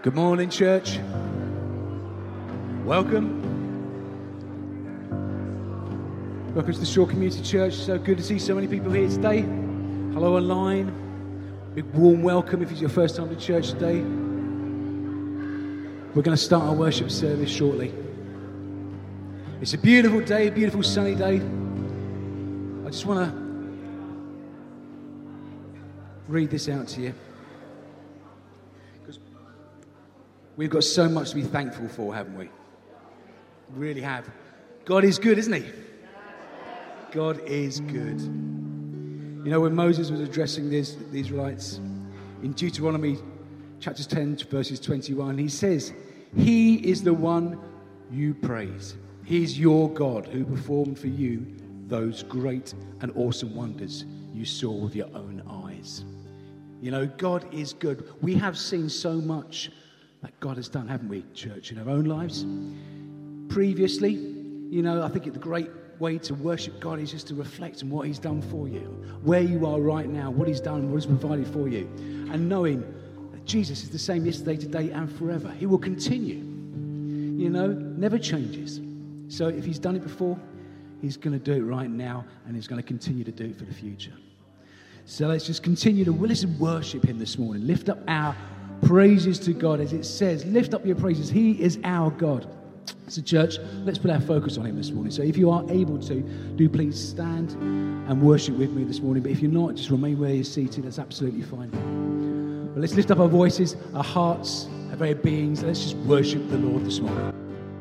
Good morning, church. Welcome. Welcome to the Shore Community Church. So good to see so many people here today. Hello online. Big warm welcome if it's your first time to church today. We're going to start our worship service shortly. It's a beautiful day, a beautiful sunny day. I just want to read this out to you. We've got so much to be thankful for, haven't we? We really have. God is good, isn't he? God is good. You know, when Moses was addressing the Israelites in Deuteronomy chapter 10, verses 21, he says, "He is the one you praise. He is your God who performed for you those great and awesome wonders you saw with your own eyes." You know, God is good. We have seen so much that God has done, haven't we, church, in our own lives? Previously, you know, I think the great way to worship God is just to reflect on what he's done for you, where you are right now, what he's done, what he's provided for you, and knowing that Jesus is the same yesterday, today, and forever. He will continue, you know, never changes. So if he's done it before, he's going to do it right now, and he's going to continue to do it for the future. So let's just continue to worship him this morning. Lift up our praises to God, as it says, lift up your praises. He is our God. So church, let's put our focus on him this morning. So if you are able to, do please stand and worship with me this morning. But if you're not, just remain where you're seated. That's absolutely fine. But let's lift up our voices, our hearts, our very beings. Let's just worship the Lord this morning.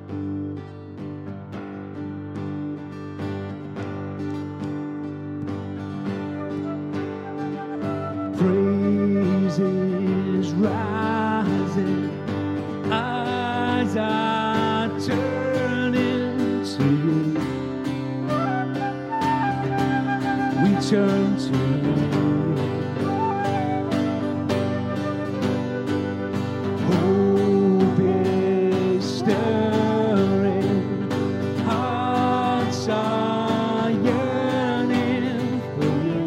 Praises rising as I turn into you. We turn to you. Hope is stirring, hearts are yearning for you.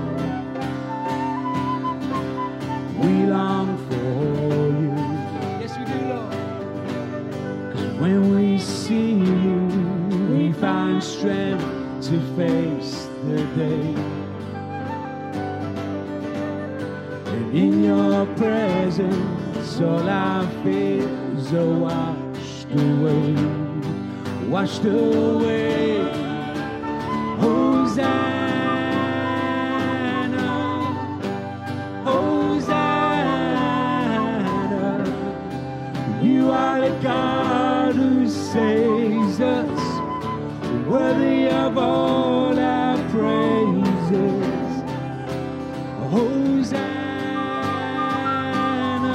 We long for you. Yes, we do, Lord. 'Cause when we see you, we find strength to face the day. And in your presence, all our fears are washed away. Washed away. Hosanna. Hosanna, you are the God who saves us, worthy of all our praises. Hosanna,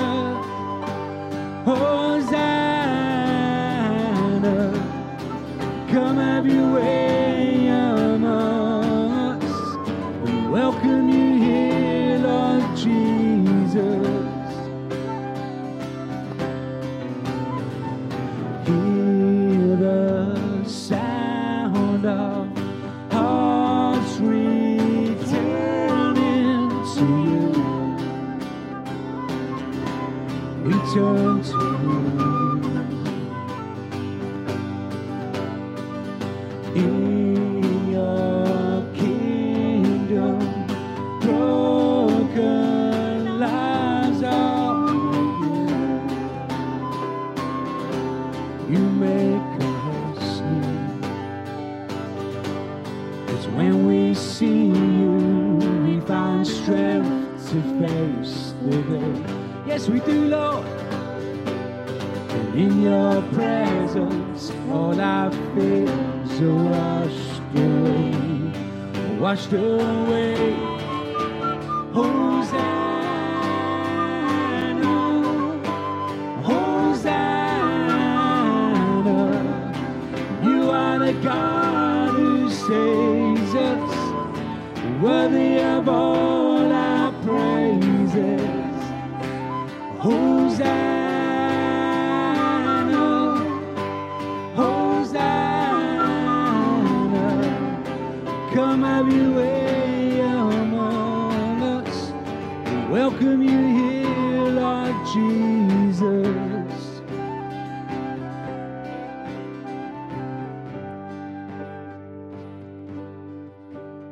Hosanna, come have your way among us. We welcome you here, Lord Jesus. Hear the sound of hearts returning to you. We turn to you. In your kingdom, broken lives are healed. You make us new. 'Cause when we see you, we find strength to face the day. Yes, we do, Lord. And in your presence, all our fears are washed away. Washed away. Hosanna, Hosanna, you are the God who saves us, worthy of all our praises. Hosanna, Hosanna, come have your way among us. We welcome you here, Lord Jesus.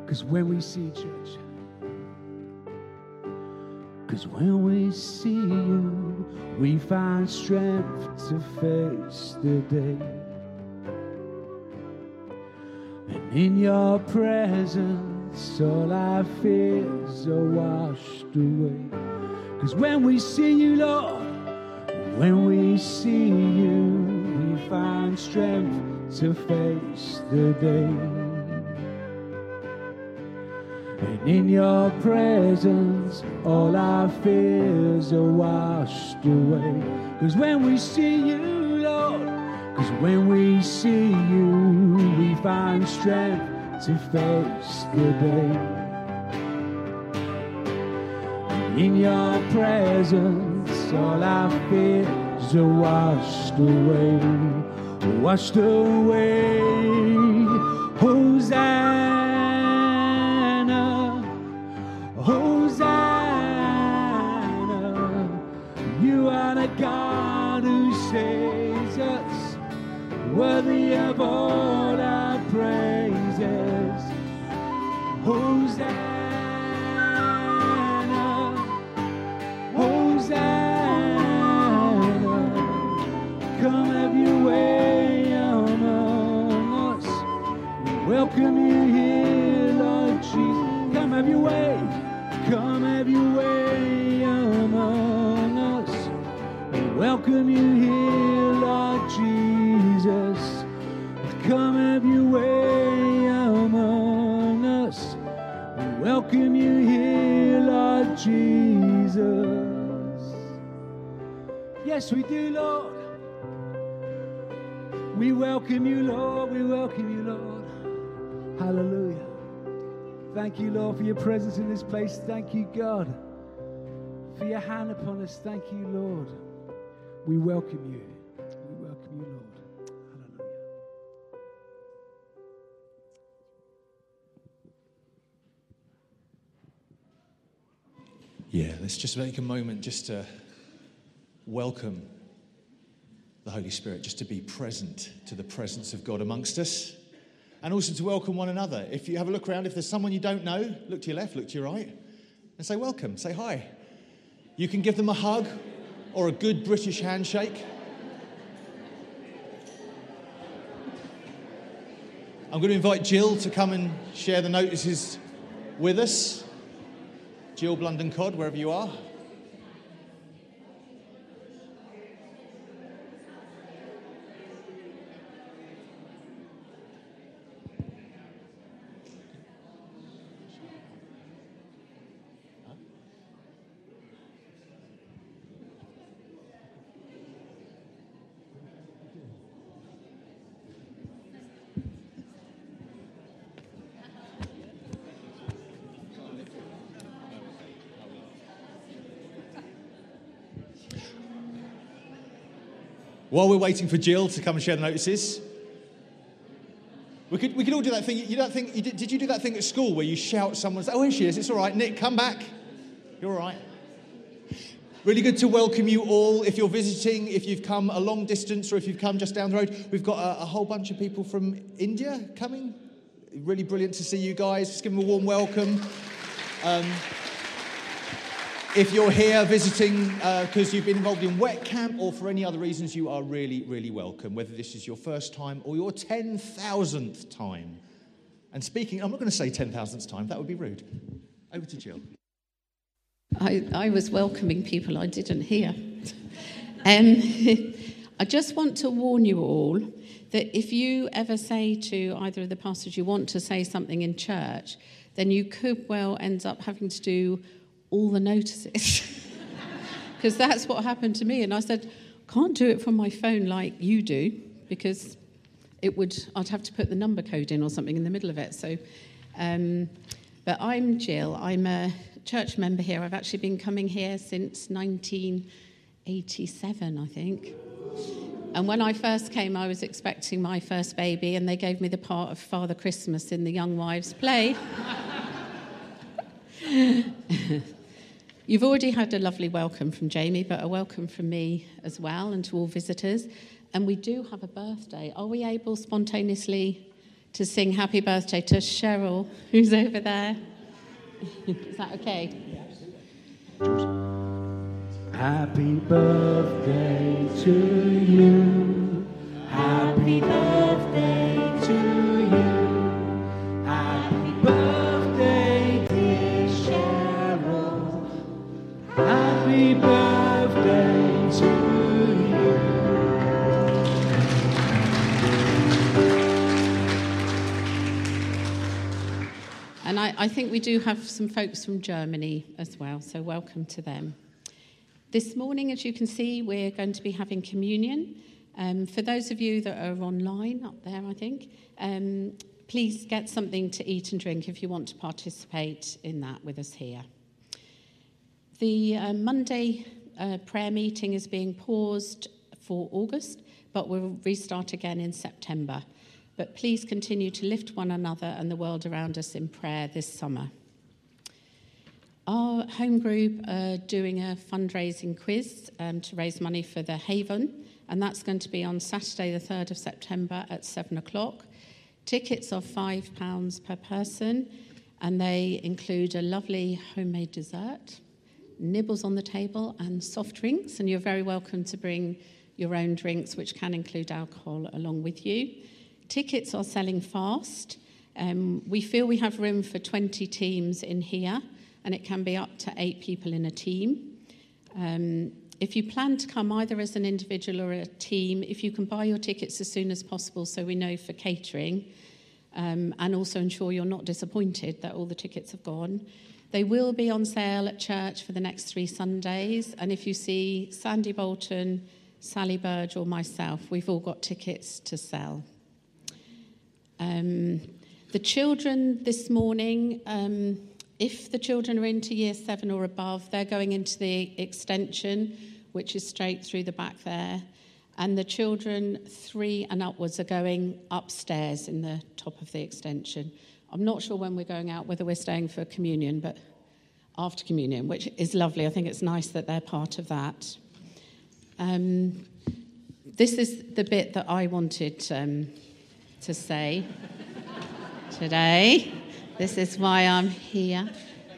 'Cause when we see church, 'cause when we see you, we find strength to face the day. And in your presence, all our fears are washed away. 'Cause when we see you, Lord, when we see you, we find strength to face the day. And in your presence, all our fears are washed away. 'Cause when we see you, Lord, 'cause when we see you, we find strength to face the day. And in your presence, all our fears are washed away. Washed away. Hosanna, Hosanna. You are the God who saves us, worthy of all our praises. Hosanna, Hosanna. Come have your way among us. We welcome you here, Lord Jesus. Come have your way. Come have your way among us. We welcome you here, Lord Jesus. Come have your way among us. We welcome you here, Lord Jesus. Yes, we do, Lord. We welcome you, Lord. We welcome you, Lord. Hallelujah. Thank you, Lord, for your presence in this place. Thank you, God, for your hand upon us. Thank you, Lord. We welcome you. We welcome you, Lord. Hallelujah. Yeah, let's just make a moment just to welcome the Holy Spirit, just to be present to the presence of God amongst us, and also to welcome one another. If you have a look around, if there's someone you don't know, look to your left, look to your right, and say welcome, say hi. You can give them a hug or a good British handshake. I'm going to invite Jill to come and share the notices with us. Jill Blunden Cod, wherever you are. While we're waiting for Jill to come and share the notices, we could all do that thing. Did you do that thing at school where you shout someone's, oh, here she is, it's all right, Nick, come back. You're all right. Really good to welcome you all. If you're visiting, if you've come a long distance or if you've come just down the road, we've got a whole bunch of people from India coming. Really brilliant to see you guys. Just give them a warm welcome. If you're here visiting because you've been involved in Wet Camp or for any other reasons, you are really, really welcome, whether this is your first time or your 10,000th time. And speaking, I'm not going to say 10,000th time, that would be rude. Over to Jill. I was welcoming people I didn't hear. I just want to warn you all that if you ever say to either of the pastors you want to say something in church, then you could well end up having to do all the notices. Because that's what happened to me. And I said, can't do it from my phone like you do, because I'd have to put the number code in or something in the middle of it. So, but I'm Jill. I'm a church member here. I've actually been coming here since 1987, I think. And when I first came, I was expecting my first baby, and they gave me the part of Father Christmas in the Young Wives play. You've already had a lovely welcome from Jamie, but a welcome from me as well, and to all visitors. And we do have a birthday. Are we able spontaneously to sing happy birthday to Cheryl, who's over there. Is that okay? Happy birthday to you. Happy birthday to you. Happy birthday, dear Cheryl. Happy birthday to you. And I think we do have some folks from Germany as well, so welcome to them. This morning, as you can see, we're going to be having communion. For those of you that are online, up there, I think, please get something to eat and drink if you want to participate in that with us here. The Monday prayer meeting is being paused for August, but we'll restart again in September. But please continue to lift one another and the world around us in prayer this summer. Our home group are doing a fundraising quiz to raise money for the Haven, and that's going to be on Saturday the 3rd of September at 7 o'clock. Tickets are £5 per person, and they include a lovely homemade dessert, nibbles on the table, and soft drinks, and you're very welcome to bring your own drinks, which can include alcohol, along with you. Tickets are selling fast. We feel we have room for 20 teams in here, and it can be up to 8 people in a team. If you plan to come either as an individual or a team, if you can buy your tickets as soon as possible so we know for catering, and also ensure you're not disappointed that all the tickets have gone. They will be on sale at church for the next 3 Sundays, and if you see Sandy Bolton, Sally Burge or myself, we've all got tickets to sell. The children this morning, if the children are into year 7 or above, they're going into the extension, which is straight through the back there. And the children 3 and upwards are going upstairs in the top of the extension. I'm not sure when we're going out, whether we're staying for communion, but after communion, which is lovely. I think it's nice that they're part of that. This is the bit that I wanted to say today. This is why I'm here.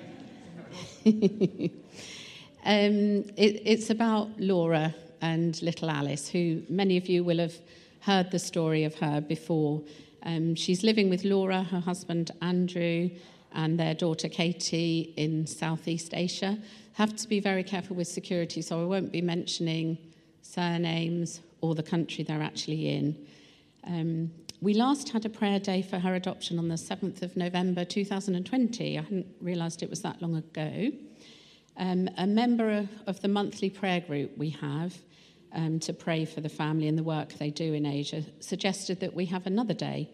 It's about Laura and little Alice, who many of you will have heard the story of her before. She's living with Laura, her husband Andrew, and their daughter Katie in Southeast Asia. Have to be very careful with security, so I won't be mentioning surnames or the country they're actually in. We last had a prayer day for her adoption on the 7th of November 2020. I hadn't realised it was that long ago. A member of the monthly prayer group we have to pray for the family and the work they do in Asia suggested that we have another day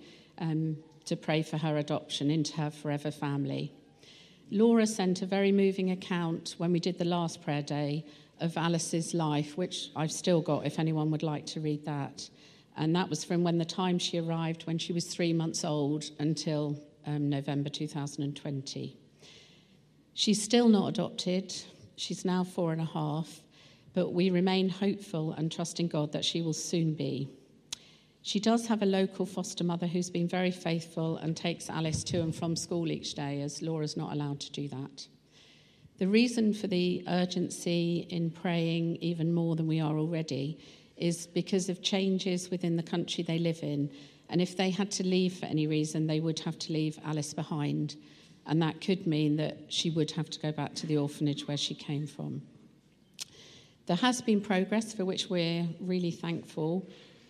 to pray for her adoption into her forever family. Laura sent a very moving account when we did the last prayer day of Alice's life, which I've still got if anyone would like to read that. And that was from when the time she arrived, when she was 3 months old, until November 2020. She's still not adopted. She's now 4.5, but we remain hopeful and trusting God that she will soon be. She does have a local foster mother who's been very faithful and takes Alice to and from school each day, as Laura's not allowed to do that. The reason for the urgency in praying even more than we are already is because of changes within the country they live in. And if they had to leave for any reason, they would have to leave Alice behind. And that could mean that she would have to go back to the orphanage where she came from. There has been progress for which we're really thankful.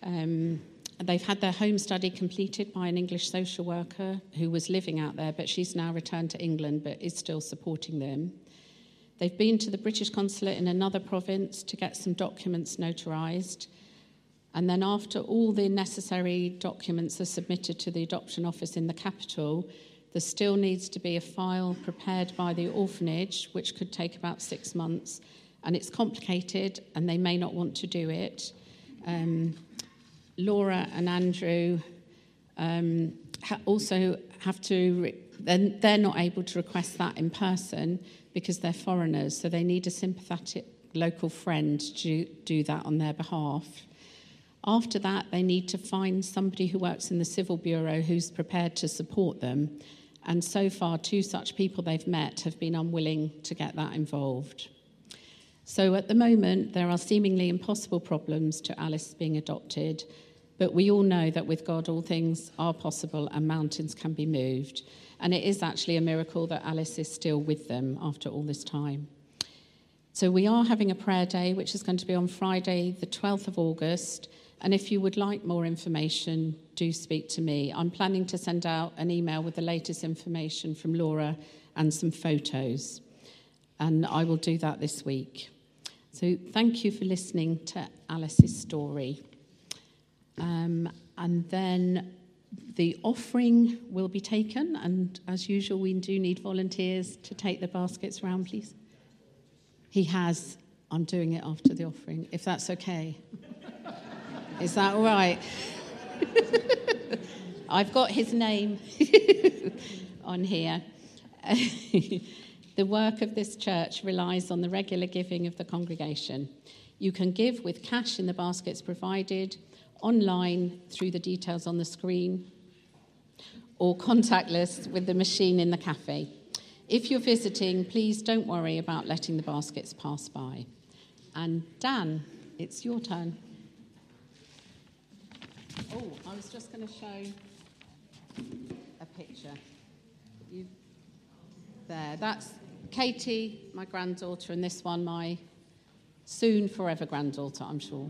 They've had their home study completed by an English social worker who was living out there, but she's now returned to England but is still supporting them. They've been to the British consulate in another province to get some documents notarised. And then after all the necessary documents are submitted to the adoption office in the capital, there still needs to be a file prepared by the orphanage, which could take about 6 months. And it's complicated, and they may not want to do it. Laura and Andrew also have to... They're not able to request that in person because they're foreigners, so they need a sympathetic local friend to do that on their behalf. After that, they need to find somebody who works in the Civil Bureau who's prepared to support them. And so far, 2 such people they've met have been unwilling to get that involved. So at the moment, there are seemingly impossible problems to Alice being adopted, but we all know that with God, all things are possible and mountains can be moved. And it is actually a miracle that Alice is still with them after all this time. So we are having a prayer day, which is going to be on Friday, the 12th of August. And if you would like more information, do speak to me. I'm planning to send out an email with the latest information from Laura and some photos. And I will do that this week. So thank you for listening to Alice's story. And then the offering will be taken. And as usual, we do need volunteers to take the baskets round, please. He has. I'm doing it after the offering, if that's okay. Is that all right? I've got his name on here. The work of this church relies on the regular giving of the congregation. You can give with cash in the baskets provided, online through the details on the screen, or contactless with the machine in the cafe. If you're visiting, please don't worry about letting the baskets pass by. And Dan, it's your turn. Oh, I was just going to show a picture. There, that's Katie, my granddaughter, and this one, my soon forever granddaughter, I'm sure.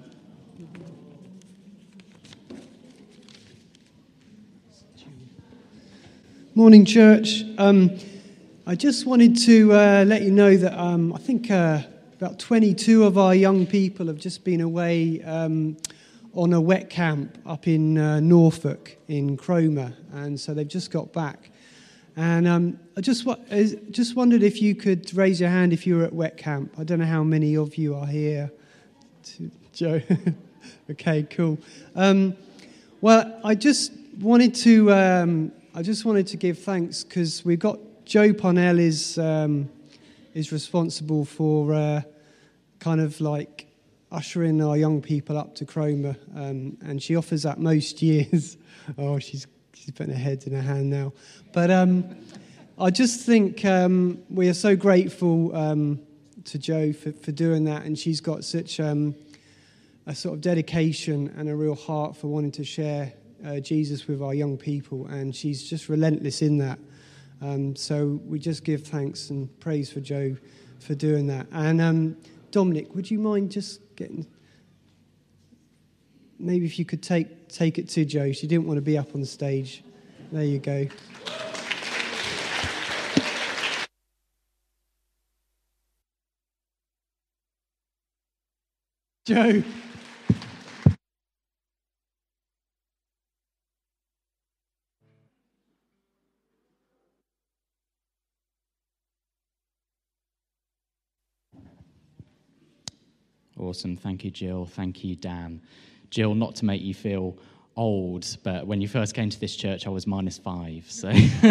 Morning, church. I just wanted to let you know that I think about 22 of our young people have just been away on a wet camp up in Norfolk in Cromer, and so they've just got back. And I just wondered if you could raise your hand if you were at wet camp. I don't know how many of you are here. Joe. Okay, cool. Well, I just wanted to give thanks because we've got Joe Parnell is responsible for kind of like ushering our young people up to Cromer, and she offers that most years. Oh, she's putting her head in her hand now. But I just think we are so grateful to Joe for doing that, and she's got such a sort of dedication and a real heart for wanting to share Jesus with our young people, and she's just relentless in that. So we just give thanks and praise for Joe for doing that. And Dominic, would you mind just getting... Maybe if you could take it to Joe. She didn't want to be up on the stage. There you go. Joe. Awesome. Thank you, Jill. Thank you, Dan. Jill, not to make you feel old, but when you first came to this church, I was -5. So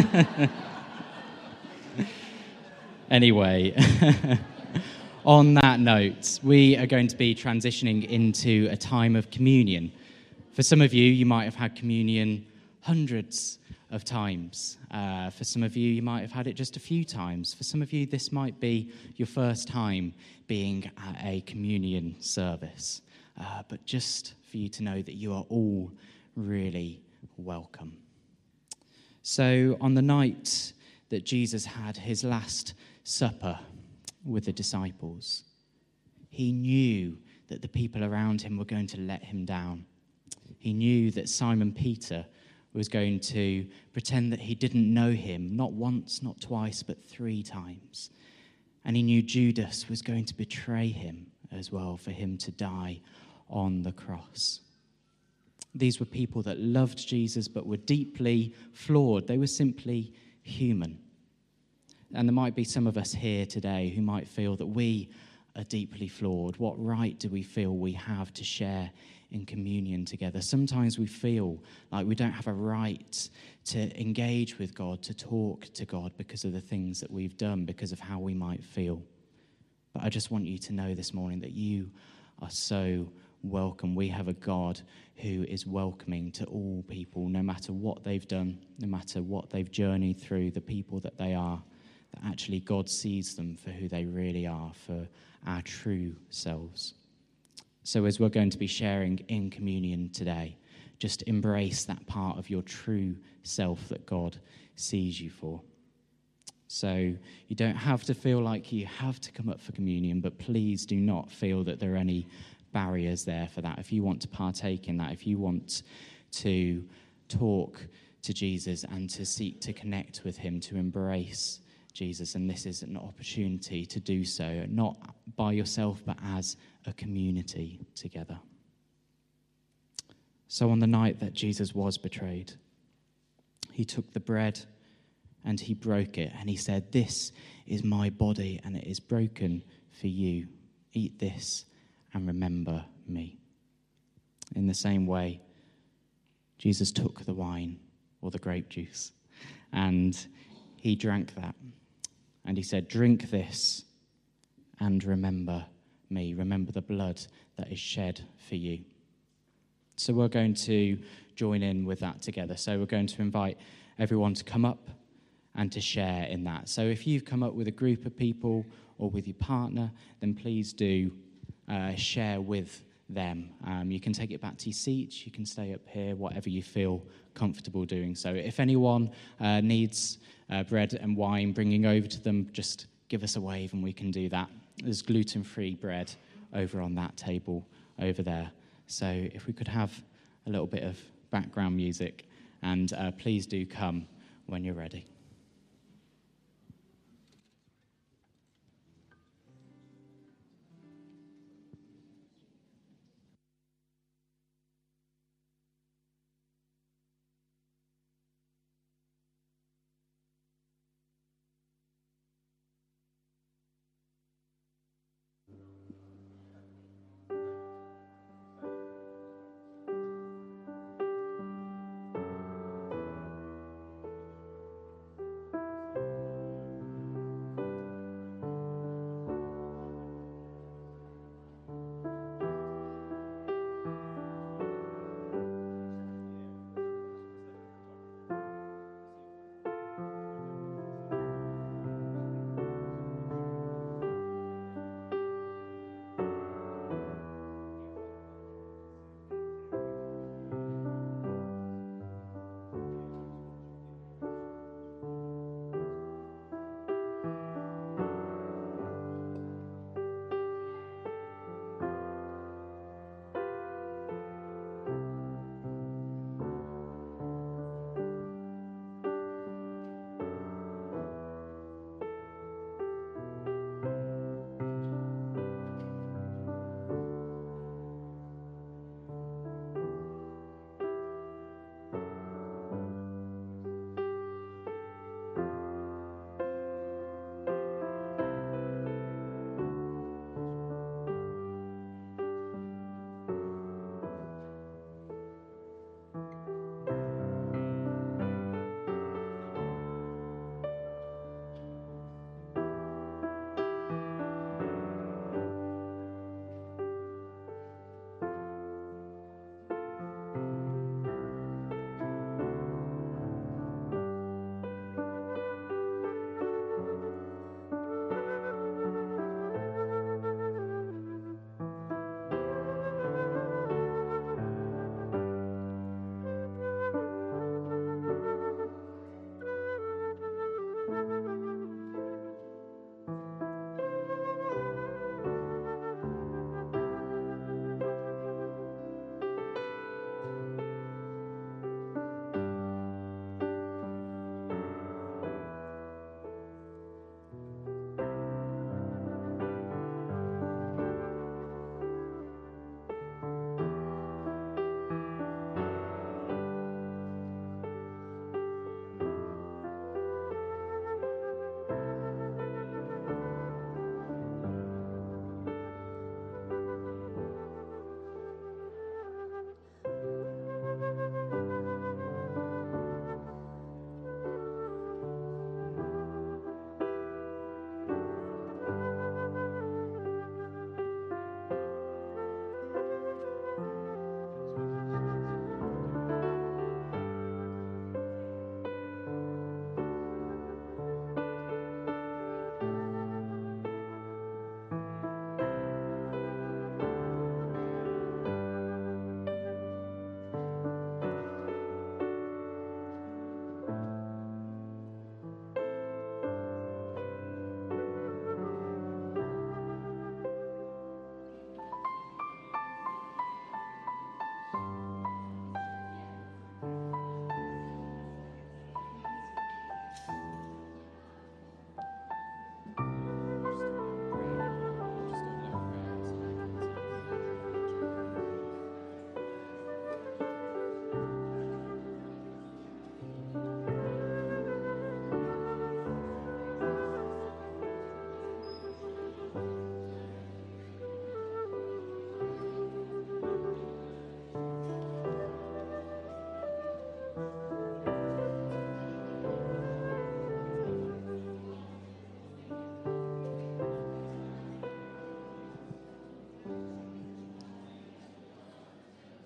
anyway, on that note, we are going to be transitioning into a time of communion. For some of you, you might have had communion hundreds of times. For some of you might have had it just a few times. For some of you, this might be your first time being at a communion service. But just for you to know that you are all really welcome. So on the night that Jesus had his last supper with the disciples, he knew that the people around him were going to let him down. He knew that Simon Peter was going to pretend that he didn't know him, not once, not twice, but 3 times. And he knew Judas was going to betray him as well, for him to die on the cross. These were people that loved Jesus but were deeply flawed. They were simply human. And there might be some of us here today who might feel that we are deeply flawed. What right do we feel we have to share in communion together? Sometimes we feel like we don't have a right to engage with God, to talk to God because of the things that we've done, because of how we might feel. But I just want you to know this morning that you are so welcome. We have a God who is welcoming to all people, no matter what they've done, no matter what they've journeyed through, the people that they are, that actually God sees them for who they really are, for our true selves. So as we're going to be sharing in communion today, just embrace that part of your true self that God sees you for. So you don't have to feel like you have to come up for communion, but please do not feel that there are any barriers there for that. If you want to partake in that, if you want to talk to Jesus and to seek to connect with him, to embrace Jesus, and this is an opportunity to do so, not by yourself, but as a community together. So on the night that Jesus was betrayed, he took the bread and he broke it, and he said, "This is my body, and it is broken for you. Eat this and remember me." In the same way, Jesus took the wine, or the grape juice, and he drank that. And he said, "Drink this and remember me. Remember the blood that is shed for you." So we're going to join in with that together. So we're going to invite everyone to come up and to share in that. So if you've come up with a group of people or with your partner, then please do share with them. You can take it back to your seats, you can stay up here, whatever you feel comfortable doing. So if anyone needs bread and wine bringing over to them, just give us a wave and we can do that. There's gluten-free bread over on that table over there. So if we could have a little bit of background music, and please do come when you're ready.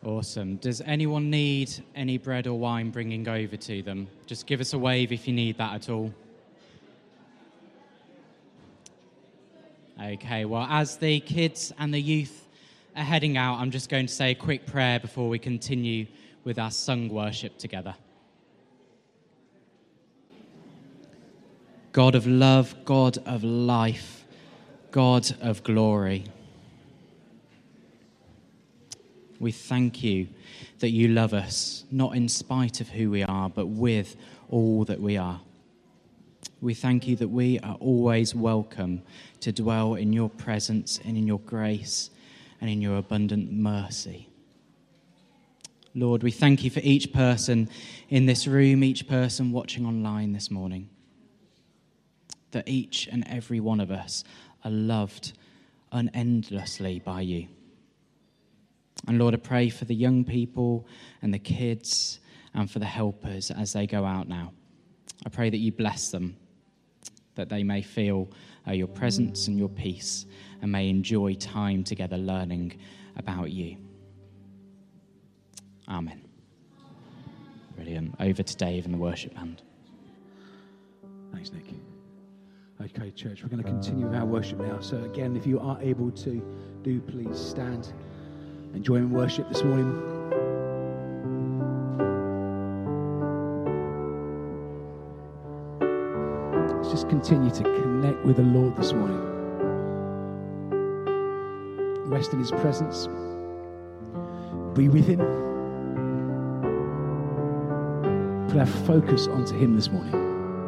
Awesome. Does anyone need any bread or wine bringing over to them? Just give us a wave if you need that at all. Okay, well, as the kids and the youth are heading out, I'm just going to say a quick prayer before we continue with our sung worship together. God of love, God of life, God of glory, we thank you that you love us, not in spite of who we are, but with all that we are. We thank you that we are always welcome to dwell in your presence and in your grace and in your abundant mercy. Lord, we thank you for each person in this room, each person watching online this morning, that each and every one of us are loved unendlessly by you. And Lord, I pray for the young people and the kids and for the helpers as they go out now. I pray that you bless them, that they may feel your presence and your peace and may enjoy time together learning about you. Amen. Brilliant. Over to Dave and the worship band. Thanks, Nick. Okay, church, we're going to continue with our worship now. So again, if you are able to, do please stand and join in worship this morning. Let's just continue to connect with the Lord this morning. Rest in his presence. Be with him. Put our focus onto him this morning.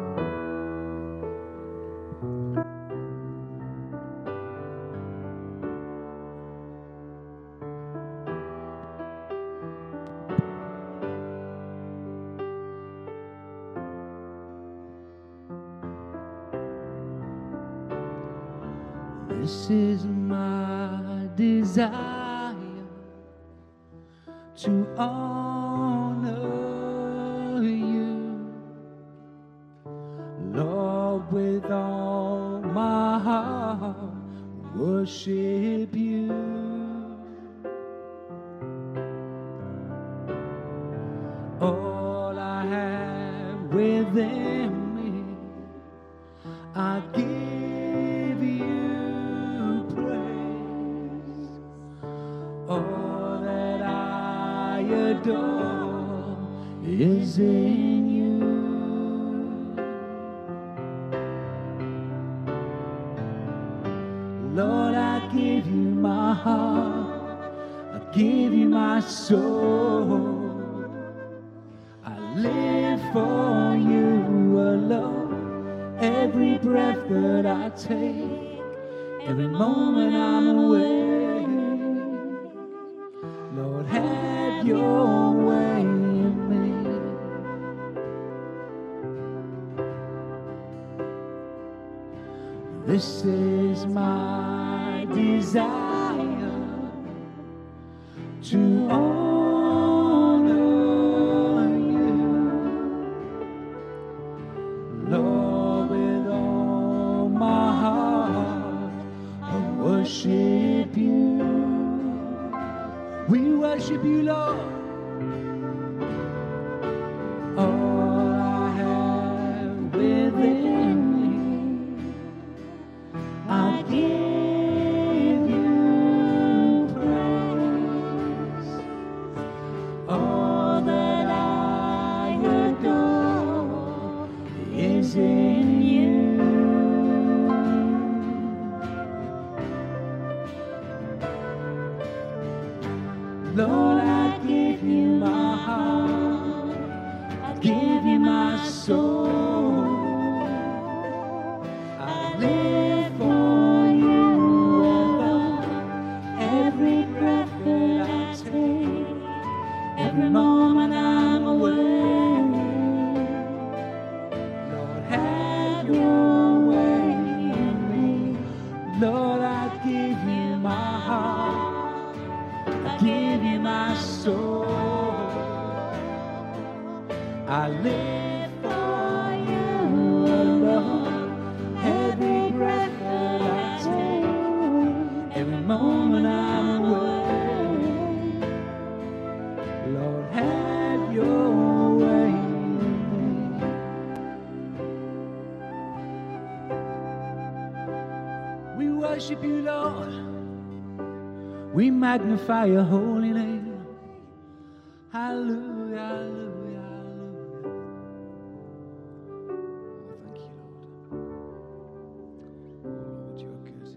This is my desire to honor you, Lord, with all my heart, worship you. All I have within me, I give you praise. All that I adore is in you. Lord, I give you my heart, I give you my soul. I live for you alone. Every breath that I take, every moment I'm awake, Lord, have your way in me. This is my desire to honor you, Lord, with all my heart, I worship you. We worship you, Lord. All I have within me, I give you praise. All that I adore is in you. Lord, I give you my heart, I give you my soul. I live for you alone. Every breath that I take, every moment I'm awake, Lord, have your way in me. Lord, I give you my heart, I give you my soul. I live for you alone. Every breath that I take, every moment I'm awake, worship you, Lord. We magnify your holy name. Hallelujah, hallelujah, hallelujah. Oh, thank you, Lord. Lord, you are good.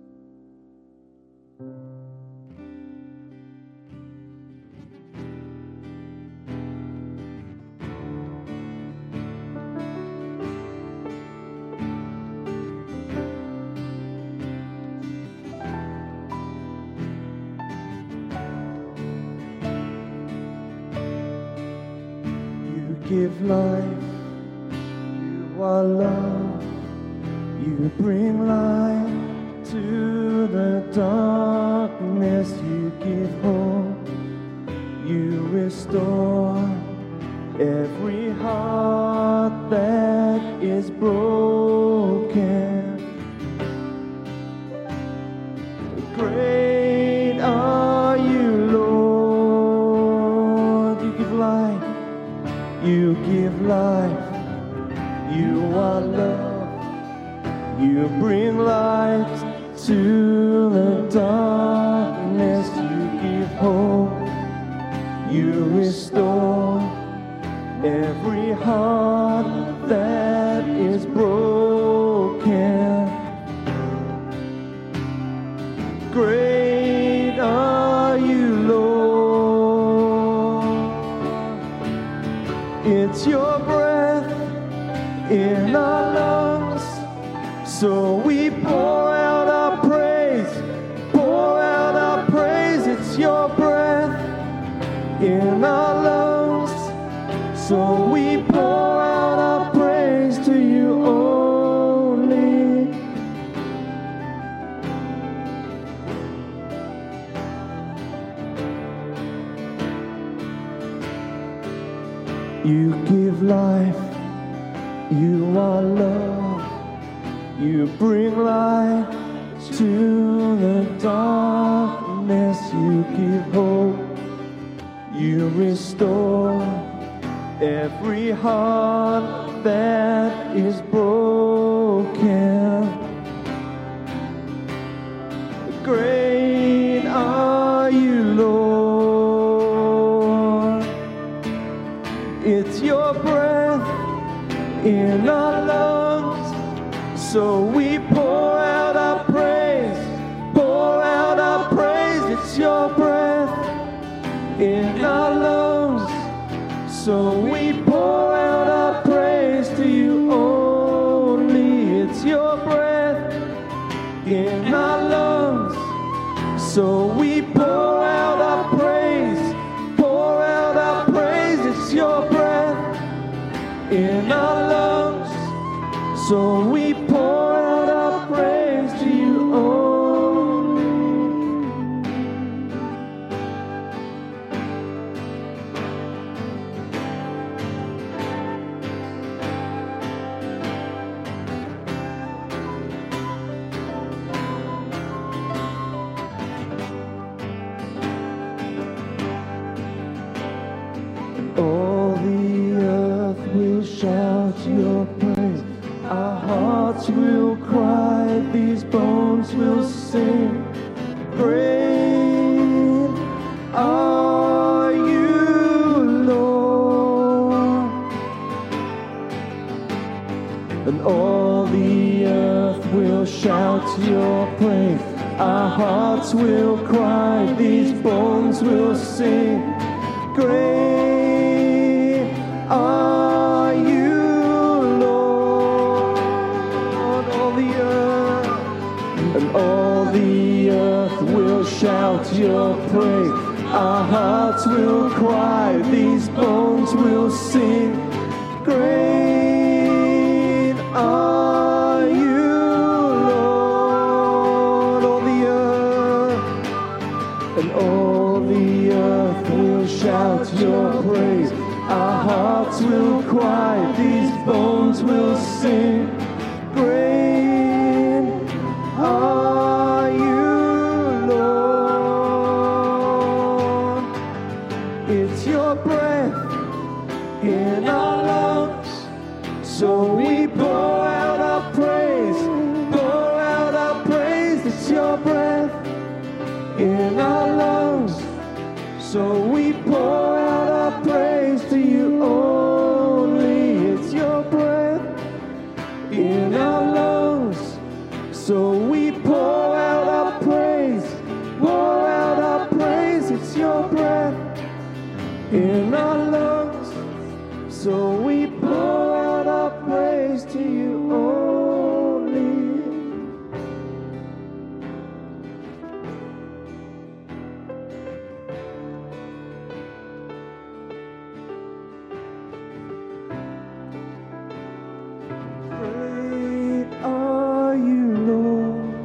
Give life, you are love, you bring light to the darkness, you give hope, you restore every heart that is broken. Great are you, Lord, you give life. You give life, you are love, you bring light to the darkness, you give hope, you restore every heart that is broken. Great are you, Lord. It's your breath in our lungs, so we pour out our praise, pour out our praise. It's your breath in our lungs, so we pour out our praise to you only. You give life, you are love, you bring light to the darkness, you give hope, you restore every heart that is broken. Great are you, Lord. It's your breath in our lungs, so we pour out our praise, pour out our praise. It's your breath in our lungs, so we pour out our praise to you only. It's your breath in our lungs, so we pour out our praise, pour out our praise. It's your breath in our lungs, so we pour out our praise to you only. All the earth will shout your praise. Our hearts will cry, these bones will sing. Great are you, Lord. And all the earth will shout your praise. Our hearts will cry, these bones will sing. Great are you, Lord. All the earth, and all the earth will shout your praise. Our hearts will cry, these bones will sing. Great are you, Lord. All the earth, and all the earth will shout your praise. Our hearts will cry, these bones will sing. Great are you, Lord. It's your breath in our lungs, so we pour out our praise, pour out our praise. It's your So we pour out our praise to you only. It's your breath in our lungs. So we pour out our praise, pour out our praise. It's your breath in our lungs. So we pour out our praise to you only. Great are you, Lord.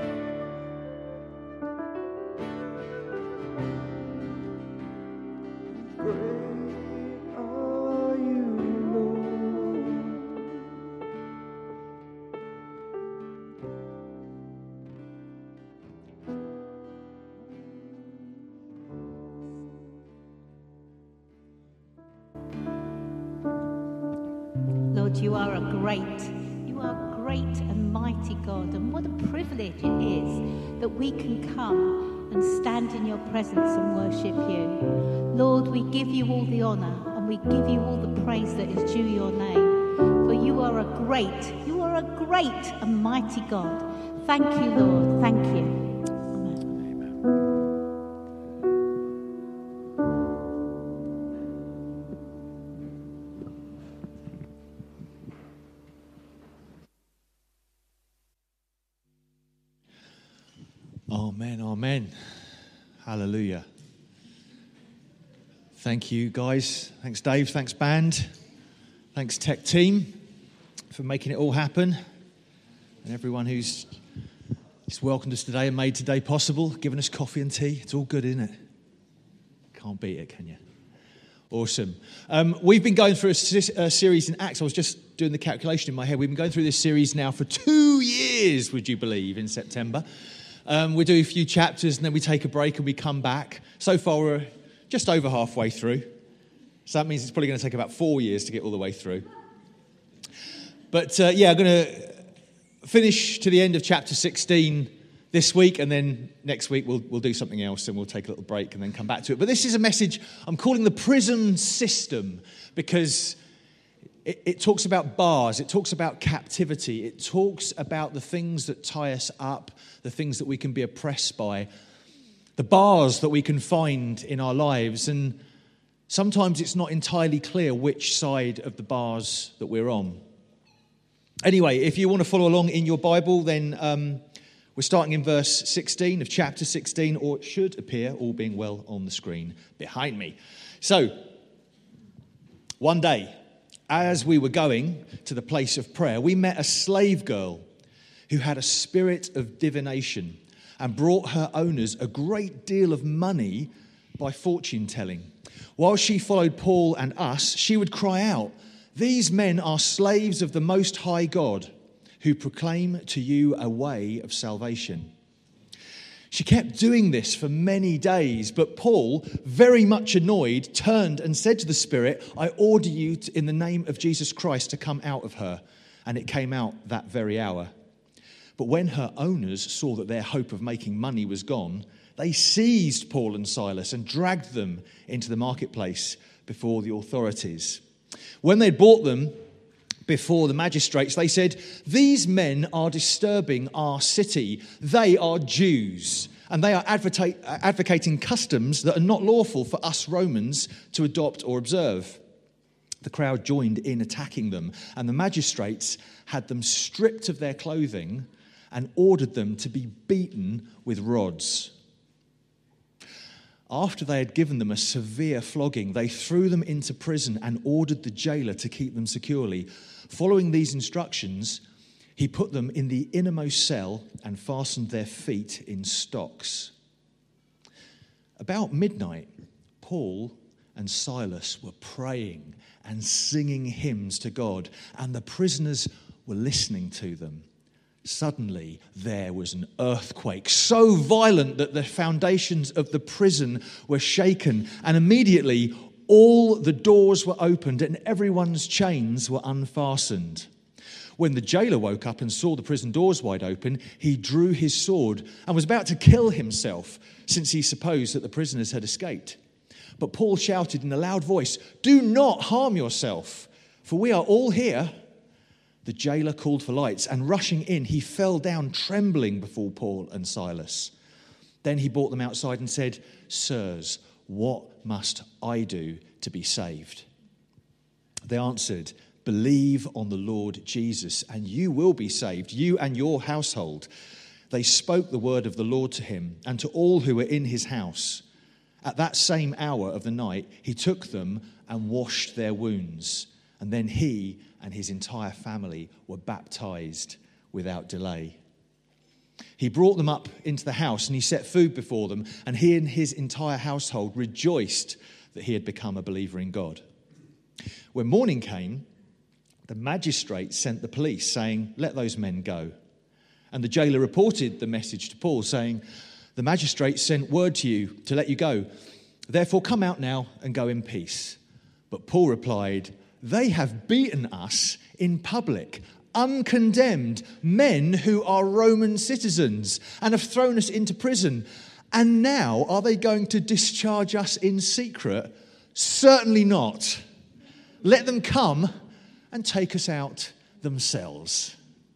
Great are you, Lord. Lord, you are a great and mighty God, and what a privilege it is that we can come and stand in your presence and worship you. Lord, we give you all the honour and we give you all the praise that is due your name, for you are a great and mighty God. Thank you, Lord. Thank you. Amen, amen. Hallelujah. Thank you, guys. Thanks, Dave. Thanks, band. Thanks, tech team, for making it all happen. And everyone who's welcomed us today and made today possible, given us coffee and tea. It's all good, isn't it? Can't beat it, can you? Awesome. We've been going through a series in Acts. I was just doing the calculation in my head. We've been going through this series now for 2 years, would you believe, in September. We do a few chapters and then we take a break and we come back. So far, we're just over halfway through. So that means it's probably going to take about 4 years to get all the way through. But I'm going to finish to the end of chapter 16 this week, and then next week we'll do something else and we'll take a little break and then come back to it. But this is a message I'm calling the prison system, because it talks about bars, it talks about captivity, it talks about the things that tie us up, the things that we can be oppressed by, the bars that we can find in our lives. And sometimes it's not entirely clear which side of the bars that we're on. Anyway, if you want to follow along in your Bible, then we're starting in verse 16 of chapter 16, or it should appear, all being well, on the screen behind me. So, one day, as we were going to the place of prayer, we met a slave girl who had a spirit of divination and brought her owners a great deal of money by fortune telling. While she followed Paul and us, she would cry out, "These men are slaves of the Most High God, who proclaim to you a way of salvation." She kept doing this for many days, but Paul, very much annoyed, turned and said to the spirit, "I order you in the name of Jesus Christ to come out of her." And it came out that very hour. But when her owners saw that their hope of making money was gone, they seized Paul and Silas and dragged them into the marketplace before the authorities. When they brought them before the magistrates, they said, "These men are disturbing our city. They are Jews, and they are advocating customs that are not lawful for us Romans to adopt or observe." The crowd joined in attacking them, and the magistrates had them stripped of their clothing and ordered them to be beaten with rods. After they had given them a severe flogging, they threw them into prison and ordered the jailer to keep them securely. Following these instructions, he put them in the innermost cell and fastened their feet in stocks. About midnight, Paul and Silas were praying and singing hymns to God, and the prisoners were listening to them. Suddenly, there was an earthquake so violent that the foundations of the prison were shaken, and immediately all the doors were opened and everyone's chains were unfastened. When the jailer woke up and saw the prison doors wide open, he drew his sword and was about to kill himself, since he supposed that the prisoners had escaped. But Paul shouted in a loud voice, "Do not harm yourself, for we are all here." The jailer called for lights, and rushing in, he fell down trembling before Paul and Silas. Then he brought them outside and said, "Sirs, what must I do to be saved?" They answered, "Believe on the Lord Jesus, and you will be saved, you and your household." They spoke the word of the Lord to him and to all who were in his house. At that same hour of the night, he took them and washed their wounds. And then he and his entire family were baptized without delay. He brought them up into the house and he set food before them, and he and his entire household rejoiced that he had become a believer in God. When morning came, the magistrate sent the police, saying, "Let those men go." And the jailer reported the message to Paul, saying, "The magistrate sent word to you to let you go. Therefore come out now and go in peace." But Paul replied, "They have beaten us in public, uncondemned, men who are Roman citizens, and have thrown us into prison. And now are they going to discharge us in secret? Certainly not. Let them come and take us out themselves."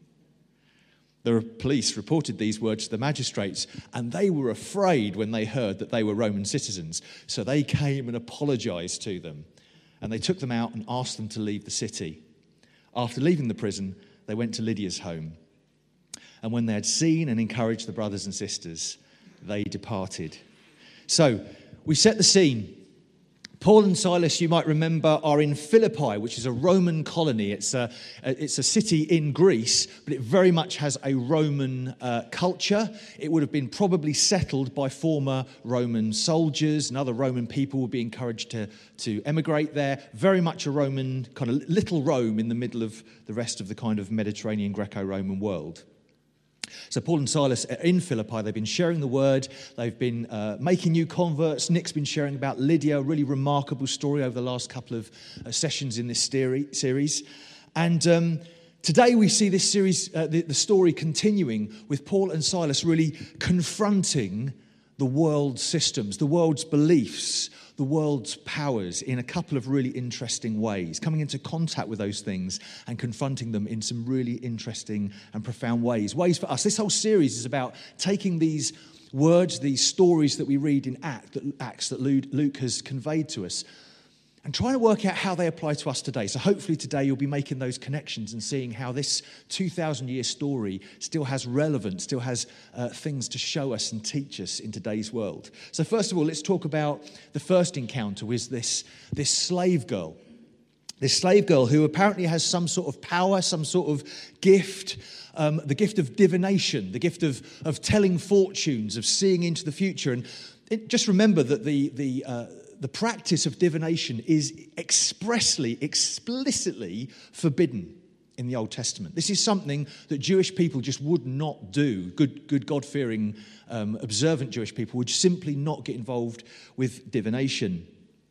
The police reported these words to the magistrates, and they were afraid when they heard that they were Roman citizens. So they came and apologized to them, and they took them out and asked them to leave the city. After leaving the prison, they went to Lydia's home. And when they had seen and encouraged the brothers and sisters, they departed. So we set the scene. Paul and Silas, you might remember, are in Philippi, which is a Roman colony. It's a city in Greece, but it very much has a Roman culture. It would have been probably settled by former Roman soldiers, and other Roman people would be encouraged to emigrate there. Very much a Roman, kind of little Rome in the middle of the rest of the kind of Mediterranean Greco-Roman world. So Paul and Silas are in Philippi. They've been sharing the word. They've been making new converts. Nick's been sharing about Lydia, a really remarkable story over the last couple of sessions in this series. And today we see this series, the story continuing with Paul and Silas really confronting the world's systems, the world's beliefs, the world's powers in a couple of really interesting ways, coming into contact with those things and confronting them in some really interesting and profound ways for us. This whole series is about taking these words, these stories that we read in Acts that Luke has conveyed to us, and trying to work out how they apply to us today. So hopefully today you'll be making those connections and seeing how this 2,000-year story still has relevance, still has things to show us and teach us in today's world. So first of all, let's talk about the first encounter with this slave girl. This slave girl who apparently has some sort of power, some sort of gift, the gift of divination, the gift of telling fortunes, of seeing into the future. And just remember that the practice of divination is explicitly forbidden in the Old Testament. This is something that Jewish people just would not do. Good God-fearing, observant Jewish people would simply not get involved with divination.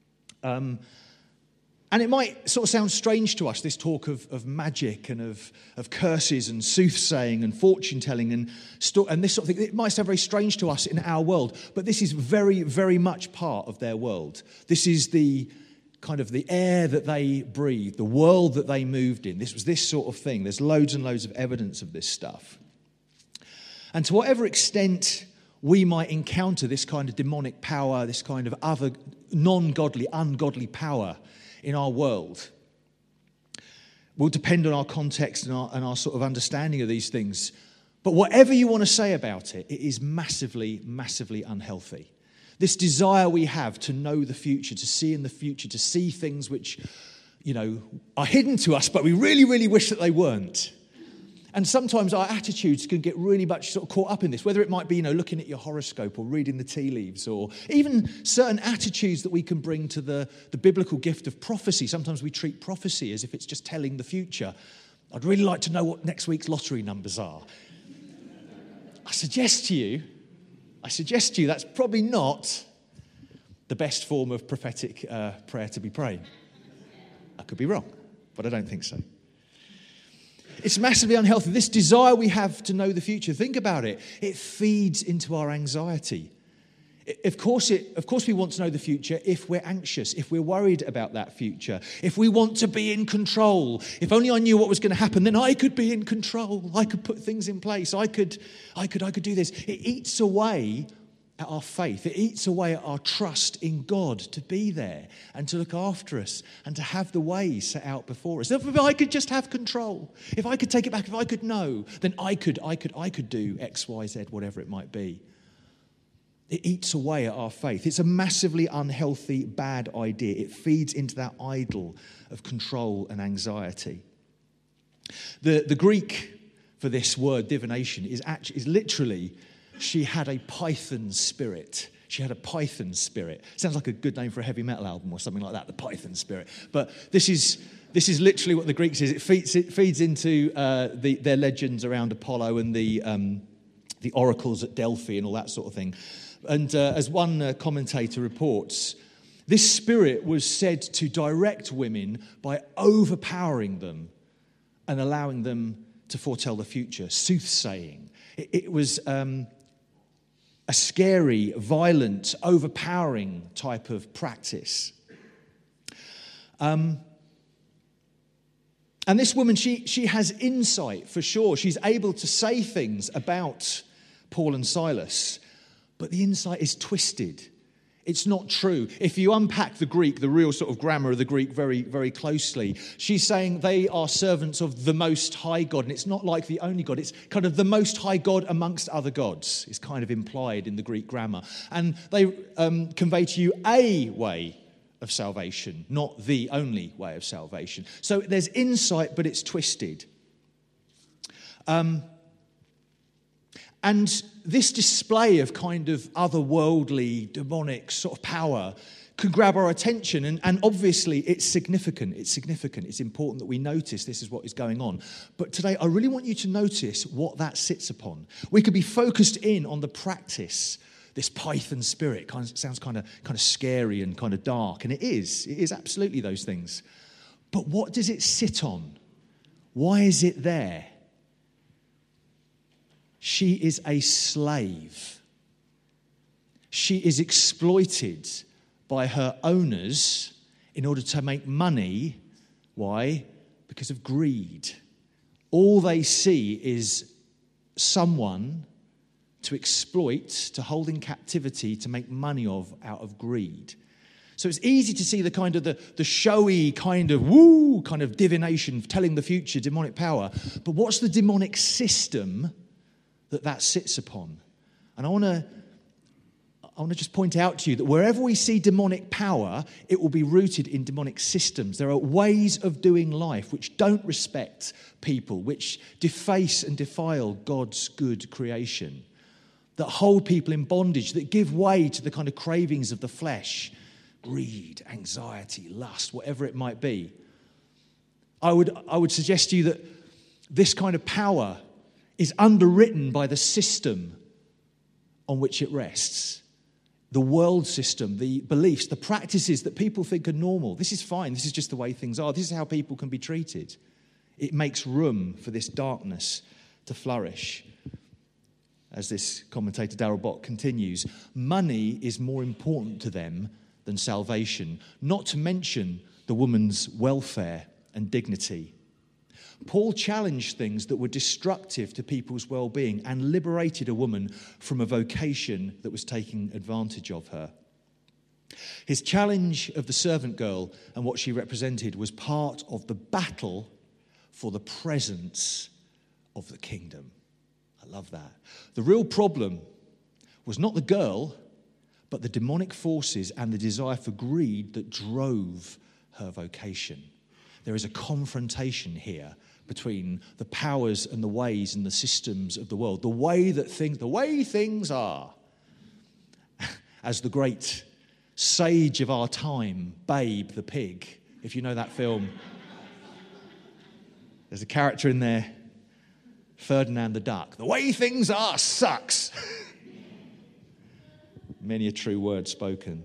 And it might sort of sound strange to us, this talk of magic and of curses and soothsaying and fortune-telling and this sort of thing. It might sound very strange to us in our world, but this is very, very much part of their world. This is the kind of the air that they breathed, the world that they moved in. This was this sort of thing. There's loads and loads of evidence of this stuff. And to whatever extent we might encounter this kind of demonic power, this kind of other non-godly, ungodly power in our world, will depend on our context and our sort of understanding of these things. But whatever you want to say about it, it is massively, massively unhealthy. This desire we have to know the future, to see in the future, to see things which, are hidden to us, but we really, really wish that they weren't. And sometimes our attitudes can get really much sort of caught up in this, whether it might be, looking at your horoscope or reading the tea leaves, or even certain attitudes that we can bring to the biblical gift of prophecy. Sometimes we treat prophecy as if it's just telling the future. I'd really like to know what next week's lottery numbers are. I suggest to you that's probably not the best form of prophetic prayer to be praying. I could be wrong, but I don't think so. It's massively unhealthy. This desire we have to know the future, think about it. It feeds into our anxiety. Of course we want to know the future if we're anxious, if we're worried about that future, if we want to be in control. If only I knew what was going to happen, then I could be in control. I could put things in place. I could do this. It eats away at our faith. It eats away at our trust in God to be there and to look after us and to have the way set out before us. If I could just have control, if I could take it back, if I could know, then I could do X, Y, Z, whatever it might be. It eats away at our faith. It's a massively unhealthy, bad idea. It feeds into that idol of control and anxiety. The Greek for this word, divination, is literally, she had a python spirit. She had a python spirit. Sounds like a good name for a heavy metal album or something like that, the python spirit. But this is literally what the Greek says. It feeds into their legends around Apollo and the oracles at Delphi and all that sort of thing. And as one commentator reports, this spirit was said to direct women by overpowering them and allowing them to foretell the future, soothsaying. It was a scary, violent, overpowering type of practice. And this woman, she has insight for sure. She's able to say things about Paul and Silas, but the insight is twisted. It's not true. If you unpack the Greek, the real sort of grammar of the Greek very, very closely, she's saying they are servants of the Most High God, and it's not like the only God. It's kind of the Most High God amongst other gods. It's kind of implied in the Greek grammar. And they convey to you a way of salvation, not the only way of salvation. So there's insight, but it's twisted. And this display of kind of otherworldly, demonic sort of power can grab our attention. And obviously it's significant. It's significant. It's important that we notice this is what is going on. But today I really want you to notice what that sits upon. We could be focused in on the practice. This python spirit sounds kind of scary and kind of dark. And it is absolutely those things. But what does it sit on? Why is it there? She is a slave. She is exploited by her owners in order to make money. Why? Because of greed. All they see is someone to exploit, to hold in captivity, to make money out of greed. So it's easy to see the kind of the showy kind of divination, telling the future, demonic power. But what's the demonic system that sits upon? And I want to just point out to you that wherever we see demonic power, it will be rooted in demonic systems. There are ways of doing life which don't respect people, which deface and defile God's good creation, that hold people in bondage, that give way to the kind of cravings of the flesh, greed, anxiety, lust, whatever it might be. I would suggest to you that this kind of power is underwritten by the system on which it rests. The world system, the beliefs, the practices that people think are normal. This is fine. This is just the way things are. This is how people can be treated. It makes room for this darkness to flourish. As this commentator Darrell Bott continues, money is more important to them than salvation, not to mention the woman's welfare and dignity. Paul challenged things that were destructive to people's well-being and liberated a woman from a vocation that was taking advantage of her. His challenge of the servant girl and what she represented was part of the battle for the presence of the kingdom. I love that. The real problem was not the girl, but the demonic forces and the desire for greed that drove her vocation. There is a confrontation here between the powers and the ways and the systems of the world, the way things are. As the great sage of our time, Babe the pig, if you know that film, there's a character in there, Ferdinand the duck. The way things are sucks. Many a true word spoken.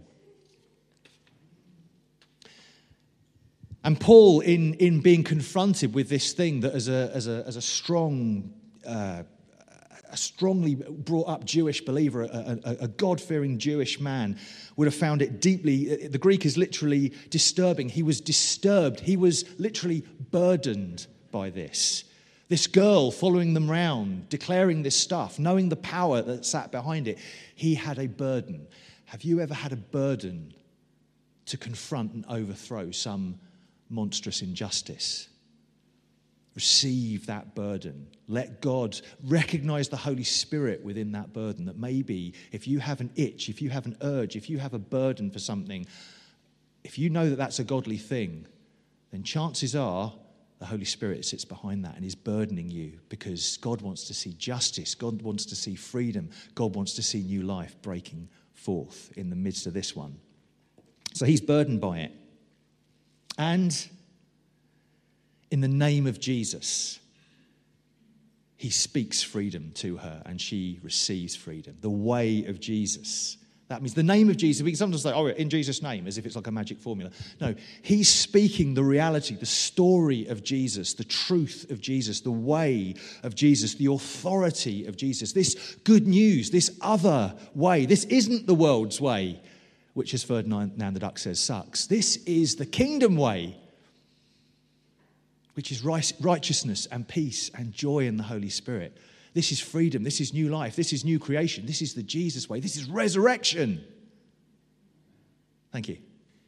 And Paul, in being confronted with this thing that as a strong strongly brought up Jewish believer, a God-fearing Jewish man, would have found it deeply, the Greek is literally disturbing. He was disturbed. He was literally burdened by this. This girl following them round, declaring this stuff, knowing the power that sat behind it. He had a burden. Have you ever had a burden to confront and overthrow some monstrous injustice? Receive that burden. Let God recognize the Holy Spirit within that burden, that maybe if you have an itch, if you have an urge, if you have a burden for something, if you know that that's a godly thing, then chances are the Holy Spirit sits behind that and is burdening you, because God wants to see justice, God wants to see freedom, God wants to see new life breaking forth in the midst of this one. So he's burdened by it. And in the name of Jesus, he speaks freedom to her and she receives freedom. The way of Jesus. That means the name of Jesus. We can sometimes say, oh, in Jesus' name, as if it's like a magic formula. No, he's speaking the reality, the story of Jesus, the truth of Jesus, the way of Jesus, the authority of Jesus. This good news, this other way. This isn't the world's way, which, as Ferdinand the Duck says, sucks. This is the kingdom way, which is righteousness and peace and joy in the Holy Spirit. This is freedom. This is new life. This is new creation. This is the Jesus way. This is resurrection. Thank you.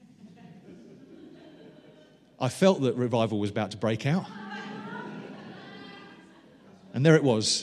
I felt that revival was about to break out. And there it was.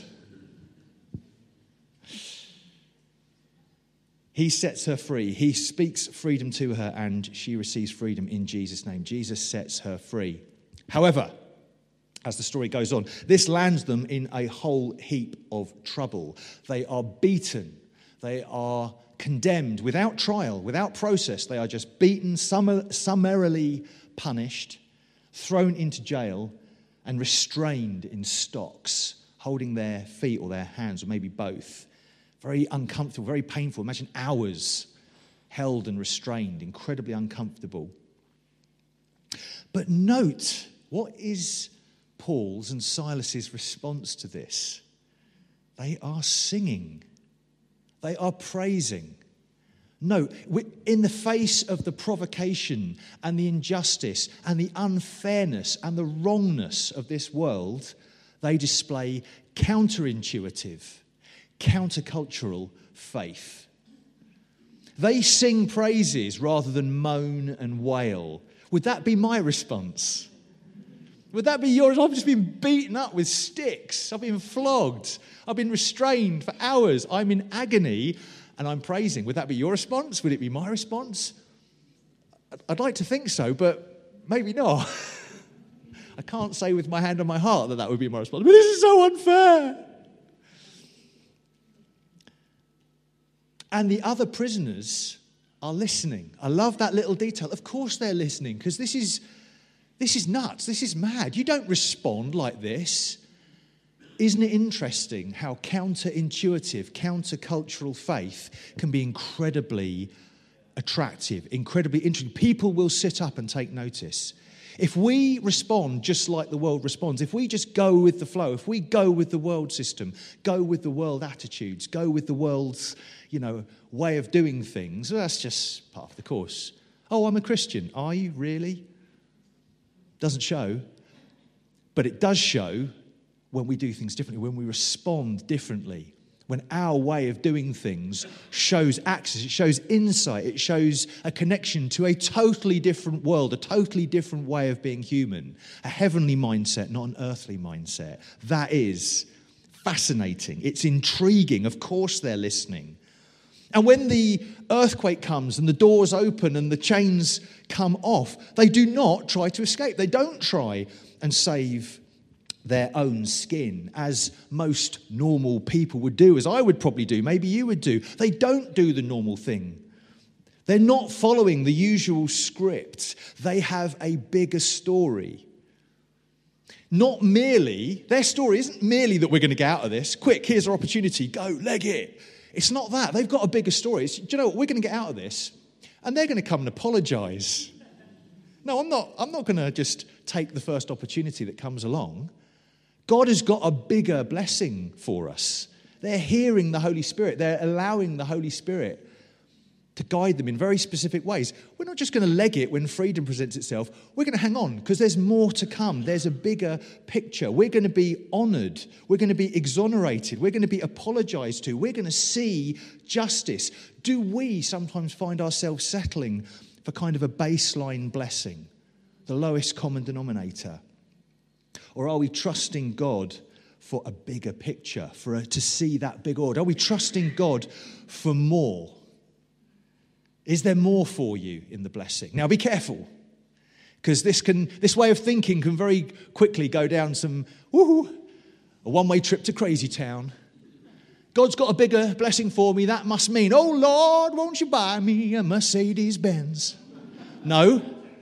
He sets her free. He speaks freedom to her and she receives freedom in Jesus' name. Jesus sets her free. However, as the story goes on, this lands them in a whole heap of trouble. They are beaten. They are condemned without trial, without process. They are just beaten, summarily punished, thrown into jail, and restrained in stocks, holding their feet or their hands, or maybe both. Very uncomfortable, very painful. Imagine hours held and restrained, incredibly uncomfortable. But note, what is Paul's and Silas's response to this? They are singing. They are praising. No, in the face of the provocation and the injustice and the unfairness and the wrongness of this world, they display counterintuitive, countercultural faith. They sing praises rather than moan and wail. Would that be my response? Would that be yours? I've just been beaten up with sticks. I've been flogged. I've been restrained for hours. I'm in agony and I'm praising. Would that be your response? Would it be my response? I'd like to think so, but maybe not. I can't say with my hand on my heart that would be my response. But this is so unfair. And the other prisoners are listening. I love that little detail. Of course they're listening, because this is nuts. This is mad. You don't respond like this. Isn't it interesting how counterintuitive, countercultural faith can be incredibly attractive, incredibly interesting? People will sit up and take notice. If we respond just like the world responds, if we just go with the flow, if we go with the world system, go with the world attitudes, go with the world's, way of doing things, well, that's just part of the course. Oh, I'm a Christian. Are you really? Doesn't show, but it does show when we do things differently, when we respond differently, when our way of doing things shows access, it shows insight, it shows a connection to a totally different world, a totally different way of being human, a heavenly mindset, not an earthly mindset. That is fascinating. It's intriguing. Of course they're listening. And when the earthquake comes and the doors open and the chains come off, they do not try to escape. They don't try and save their own skin, as most normal people would do, as I would probably do, maybe you would do. They don't do the normal thing. They're not following the usual script. They have a bigger story. Their story isn't merely that we're going to get out of this. Quick, here's our opportunity. Go, leg it. It's not that. They've got a bigger story. Do you know what? We're going to get out of this, and they're going to come and apologize. No, I'm not going to just take the first opportunity that comes along. God has got a bigger blessing for us. They're hearing the Holy Spirit. They're allowing the Holy Spirit to guide them in very specific ways. We're not just going to leg it when freedom presents itself. We're going to hang on because there's more to come. There's a bigger picture. We're going to be honoured. We're going to be exonerated. We're going to be apologised to. We're going to see justice. Do we sometimes find ourselves settling for kind of a baseline blessing, the lowest common denominator? Or are we trusting God for a bigger picture, to see that big order? Are we trusting God for more? Is there more for you in the blessing? Now be careful, because this way of thinking can very quickly go down a one-way trip to crazy town. God's got a bigger blessing for me. That must mean, oh Lord, won't you buy me a Mercedes-Benz? No.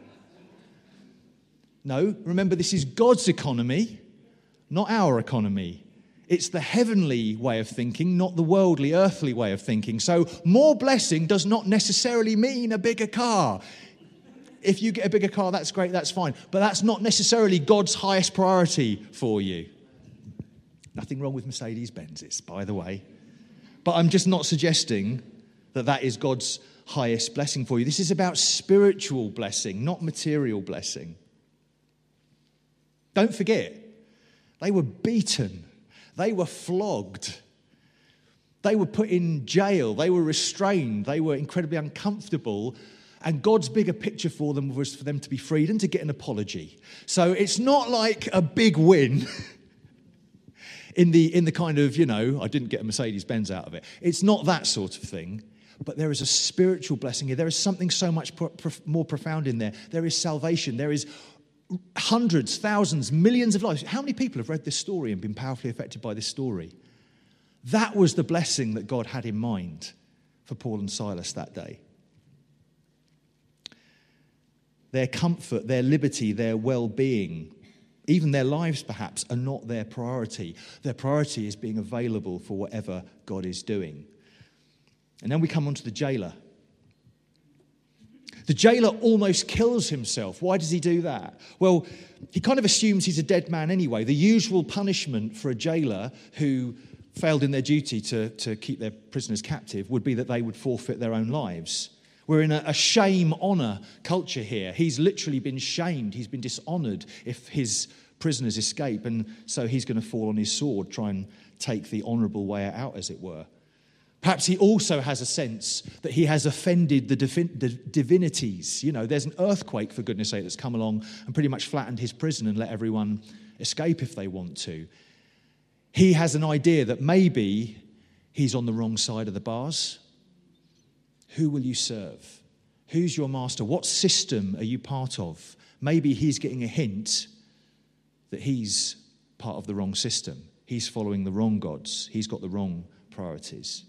Remember, this is God's economy, not our economy. It's the heavenly way of thinking, not the worldly, earthly way of thinking. So more blessing does not necessarily mean a bigger car. If you get a bigger car, that's great, that's fine. But that's not necessarily God's highest priority for you. Nothing wrong with Mercedes-Benzes, by the way. But I'm just not suggesting that is God's highest blessing for you. This is about spiritual blessing, not material blessing. Don't forget, they were beaten. They were flogged. They were put in jail. They were restrained. They were incredibly uncomfortable. And God's bigger picture for them was for them to be freed and to get an apology. So it's not like a big win in the kind of, I didn't get a Mercedes-Benz out of it. It's not that sort of thing. But there is a spiritual blessing here. There is something so much more profound in there. There is salvation. There is hundreds, thousands, millions of lives. How many people have read this story and been powerfully affected by this story? That was the blessing that God had in mind for Paul and Silas that day. Their comfort, their liberty, their well-being, even their lives perhaps, are not their priority. Their priority is being available for whatever God is doing. And then we come on to the jailer. The jailer almost kills himself. Why does he do that? Well, he kind of assumes he's a dead man anyway. The usual punishment for a jailer who failed in their duty to keep their prisoners captive would be that they would forfeit their own lives. We're in a shame-honour culture here. He's literally been shamed. He's been dishonoured if his prisoners escape, and so he's going to fall on his sword, try and take the honourable way out, as it were. Perhaps he also has a sense that he has offended the divinities. There's an earthquake, for goodness sake, that's come along and pretty much flattened his prison and let everyone escape if they want to. He has an idea that maybe he's on the wrong side of the bars. Who will you serve? Who's your master? What system are you part of? Maybe he's getting a hint that he's part of the wrong system. He's following the wrong gods. He's got the wrong priorities.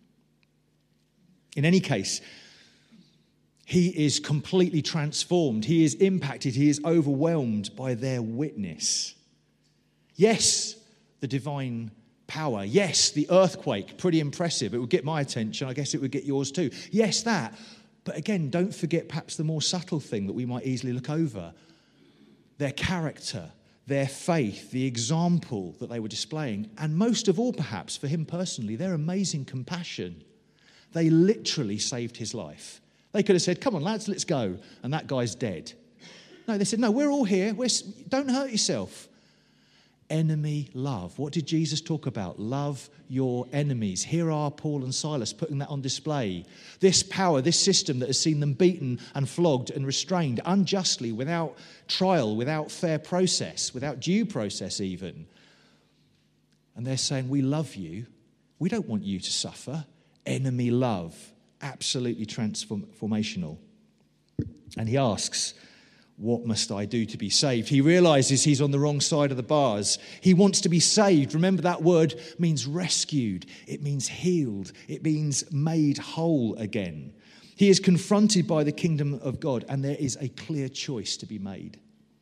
In any case, he is completely transformed. He is impacted. He is overwhelmed by their witness. Yes, the divine power. Yes, the earthquake, pretty impressive. It would get my attention. I guess it would get yours too. Yes, that. But again, don't forget perhaps the more subtle thing that we might easily look over. Their character, their faith, the example that they were displaying, and most of all perhaps for him personally, their amazing compassion. They literally saved his life. They could have said, come on, lads, let's go. And that guy's dead. No, they said, no, we're all here. Don't hurt yourself. Enemy love. What did Jesus talk about? Love your enemies. Here are Paul and Silas putting that on display. This power, this system that has seen them beaten and flogged and restrained unjustly, without trial, without fair process, without due process even. And they're saying, we love you. We don't want you to suffer. Enemy love, absolutely transformational. And he asks, what must I do to be saved? He realizes he's on the wrong side of the bars. He wants to be saved. Remember, that word means rescued. It means healed. It means made whole again. He is confronted by the kingdom of God, and there is a clear choice to be made.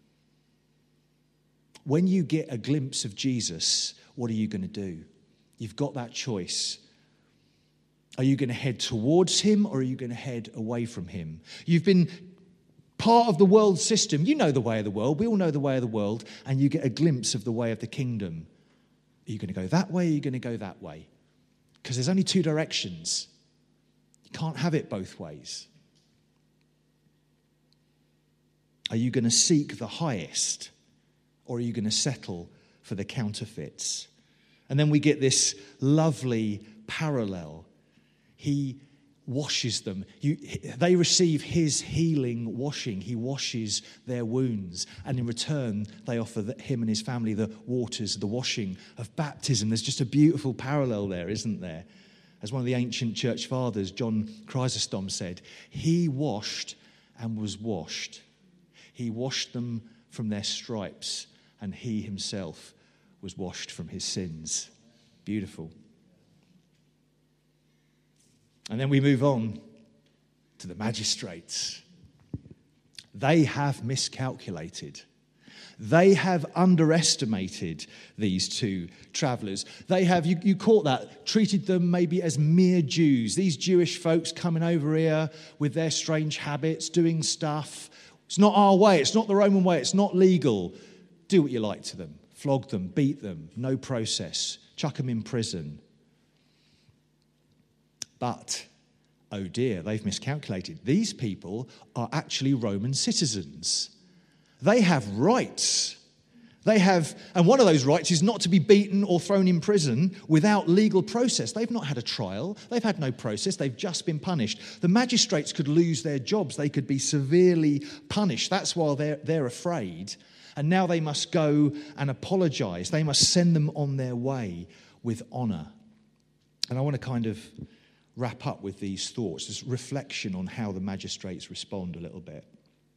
When you get a glimpse of Jesus, what are you going to do? You've got that choice. Are you going to head towards him, or are you going to head away from him? You've been part of the world system. You know the way of the world. We all know the way of the world. And you get a glimpse of the way of the kingdom. Are you going to go that way? Or are you going to go that way? Because there's only two directions. You can't have it both ways. Are you going to seek the highest, or are you going to settle for the counterfeits? And then we get this lovely parallel. He washes them. They receive his healing washing. He washes their wounds. And in return, they offer him and his family the waters, the washing of baptism. There's just a beautiful parallel there, isn't there? As one of the ancient church fathers, John Chrysostom, said, he washed and was washed. He washed them from their stripes, and he himself was washed from his sins. Beautiful. And then we move on to the magistrates. They have miscalculated. They have underestimated these two travellers. They have, you caught that, treated them maybe as mere Jews. These Jewish folks coming over here with their strange habits, doing stuff. It's not our way. It's not the Roman way. It's not legal. Do what you like to them. Flog them, beat them, no process. Chuck them in prison. But, oh dear, they've miscalculated. These people are actually Roman citizens. They have rights. And one of those rights is not to be beaten or thrown in prison without legal process. They've not had a trial. They've had no process. They've just been punished. The magistrates could lose their jobs. They could be severely punished. That's why they're afraid. And now they must go and apologise. They must send them on their way with honour. And I want to kind of wrap up with these thoughts, this reflection on how the magistrates respond a little bit.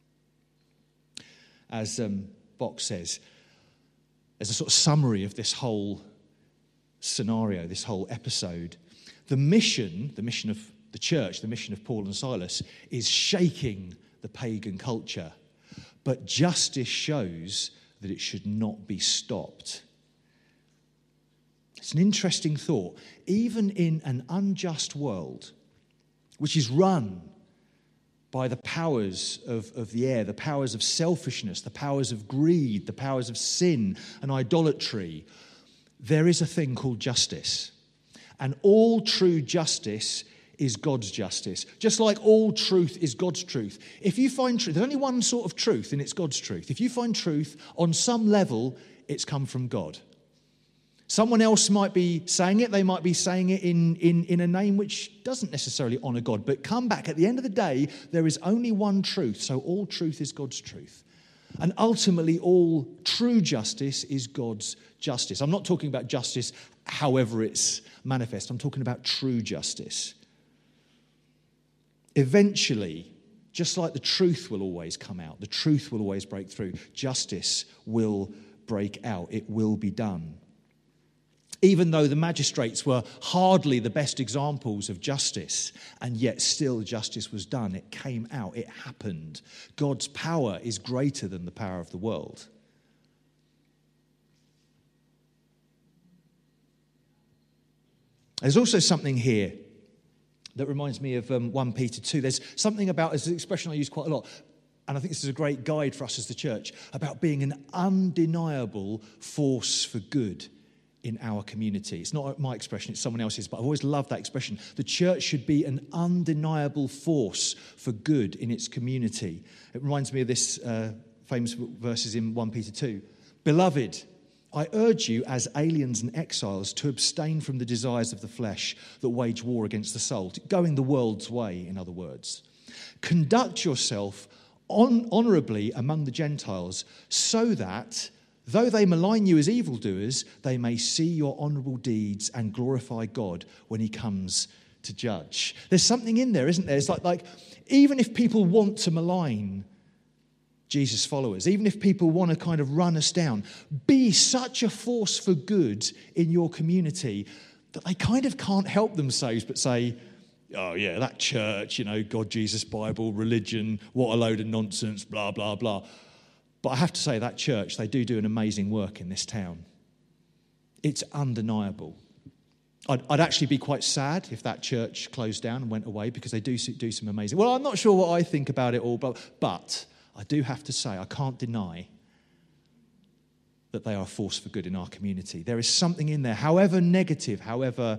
As Box says, as a sort of summary of this whole scenario, this whole episode, the mission of the church, the mission of Paul and Silas, is shaking the pagan culture. But justice shows that it should not be stopped. It's an interesting thought. Even in an unjust world, which is run by the powers of the air, the powers of selfishness, the powers of greed, the powers of sin and idolatry, there is a thing called justice. And all true justice is God's justice. Just like all truth is God's truth. If you find truth, there's only one sort of truth, and it's God's truth. If you find truth, on some level, it's come from God. Someone else might be saying it. They might be saying it in a name which doesn't necessarily honour God. But come back, at the end of the day, there is only one truth. So all truth is God's truth. And ultimately, all true justice is God's justice. I'm not talking about justice however it's manifest. I'm talking about true justice. Eventually, just like the truth will always come out, the truth will always break through, justice will break out. It will be done. Even though the magistrates were hardly the best examples of justice, and yet still justice was done. It came out. It happened. God's power is greater than the power of the world. There's also something here that reminds me of 1 Peter 2. There's something about, as an expression I use quite a lot, and I think this is a great guide for us as the church, about being an undeniable force for good in our community. It's not my expression, it's someone else's, but I've always loved that expression. The church should be an undeniable force for good in its community. It reminds me of this famous verses in 1 Peter 2. Beloved, I urge you as aliens and exiles to abstain from the desires of the flesh that wage war against the soul, going the world's way, in other words. Conduct yourself honourably among the Gentiles, so that though they malign you as evildoers, they may see your honourable deeds and glorify God when he comes to judge. There's something in there, isn't there? It's like even if people want to malign Jesus' followers, even if people want to kind of run us down, be such a force for good in your community that they kind of can't help themselves but say, oh yeah, that church, God, Jesus, Bible, religion, what a load of nonsense, blah, blah, blah. But I have to say, that church, they do an amazing work in this town. It's undeniable. I'd actually be quite sad if that church closed down and went away, because they do some amazing... Well, I'm not sure what I think about it all, but I do have to say, I can't deny that they are a force for good in our community. There is something in there, however negative, however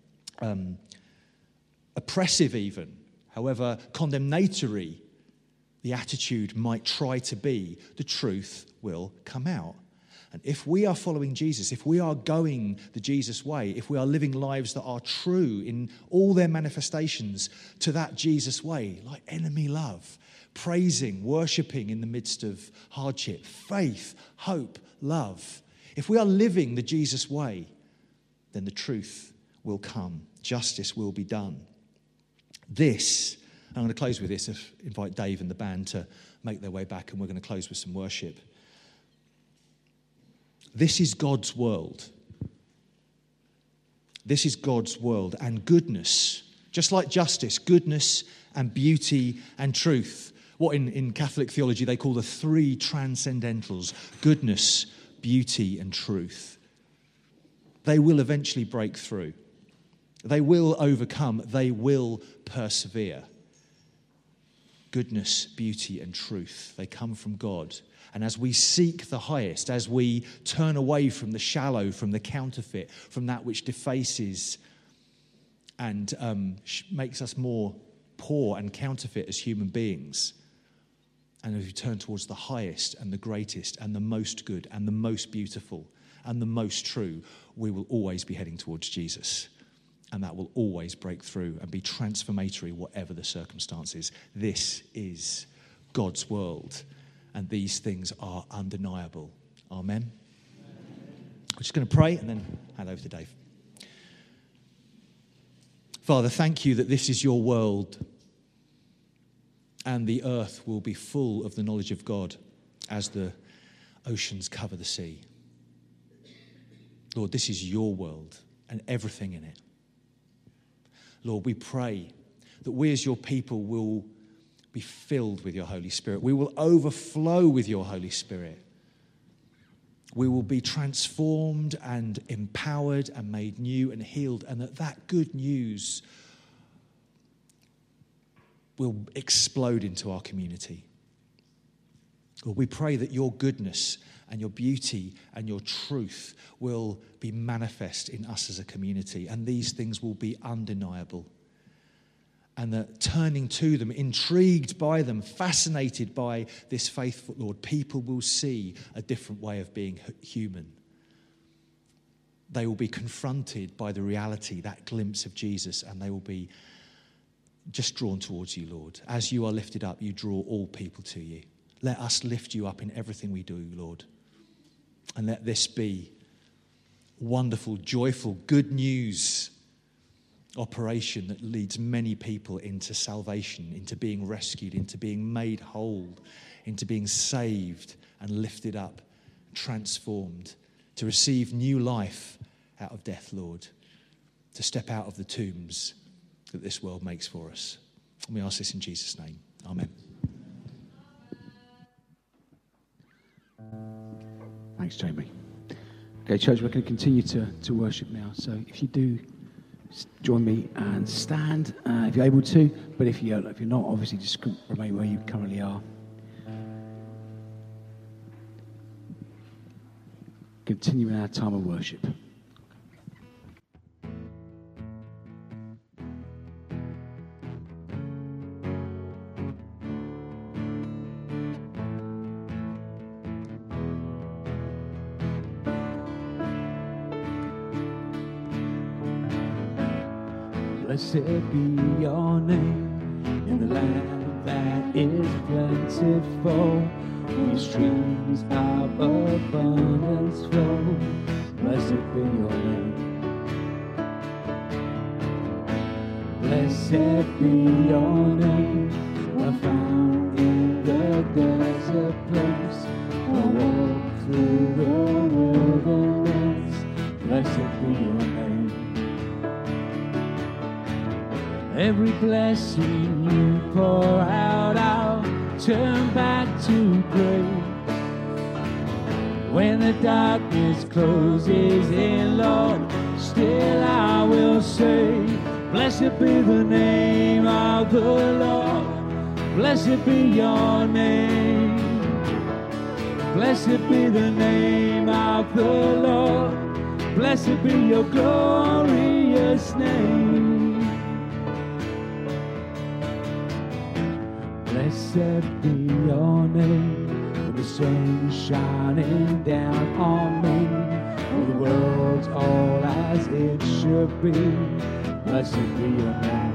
oppressive even, however condemnatory the attitude might try to be, the truth will come out. And if we are following Jesus, if we are going the Jesus way, if we are living lives that are true in all their manifestations to that Jesus way, like enemy love, praising, worshipping in the midst of hardship, faith, hope, love. If we are living the Jesus way, then the truth will come. Justice will be done. This, I'm going to close with this, invite Dave and the band to make their way back, and we're going to close with some worship. This is God's world. This is God's world, and goodness, just like justice, goodness and beauty and truth. What in Catholic theology they call the three transcendentals: goodness, beauty, and truth. They will eventually break through. They will overcome. They will persevere. Goodness, beauty, and truth. They come from God. And as we seek the highest, as we turn away from the shallow, from the counterfeit, from that which defaces and makes us more poor and counterfeit as human beings, and as we turn towards the highest and the greatest and the most good and the most beautiful and the most true, we will always be heading towards Jesus. And that will always break through and be transformatory, whatever the circumstances. This is God's world, and these things are undeniable. Amen. I'm just going to pray and then hand over to Dave. Father, thank you that this is your world, and the earth will be full of the knowledge of God as the oceans cover the sea. Lord, this is your world and everything in it. Lord, we pray that we as your people will be filled with your Holy Spirit. We will overflow with your Holy Spirit. We will be transformed and empowered and made new and healed, and that good news will explode into our community. Lord, we pray that your goodness and your beauty and your truth will be manifest in us as a community, and these things will be undeniable. And that turning to them, intrigued by them, fascinated by this faithful Lord, people will see a different way of being human. They will be confronted by the reality, that glimpse of Jesus, and they will be just drawn towards you, Lord. As you are lifted up, you draw all people to you. Let us lift you up in everything we do, Lord. And let this be wonderful, joyful, good news operation that leads many people into salvation, into being rescued, into being made whole, into being saved and lifted up, transformed, to receive new life out of death, Lord, to step out of the tombs that this world makes for us. And we ask this in Jesus' name. Amen. Thanks, Jamie. Okay, church, we're going to continue to worship now. So if you do, join me and stand if you're able to. But if you're not, obviously just remain where you currently are. Continuing our time of worship. Blessed be your name in the land that is plentiful, whose streams of abundance flow. Blessed be your name. Blessed be your name, found in the desert place, a walk through the wilderness. Blessed be your name. Every blessing you pour out, I'll turn back to grace. When the darkness closes in, Lord, still I will say, blessed be the name of the Lord. Blessed be your name. Blessed be the name name of the Lord. Blessed be your glorious name. Blessed be your name. When the sun's shining down on me, when the world's all as it should be. Blessed be your name.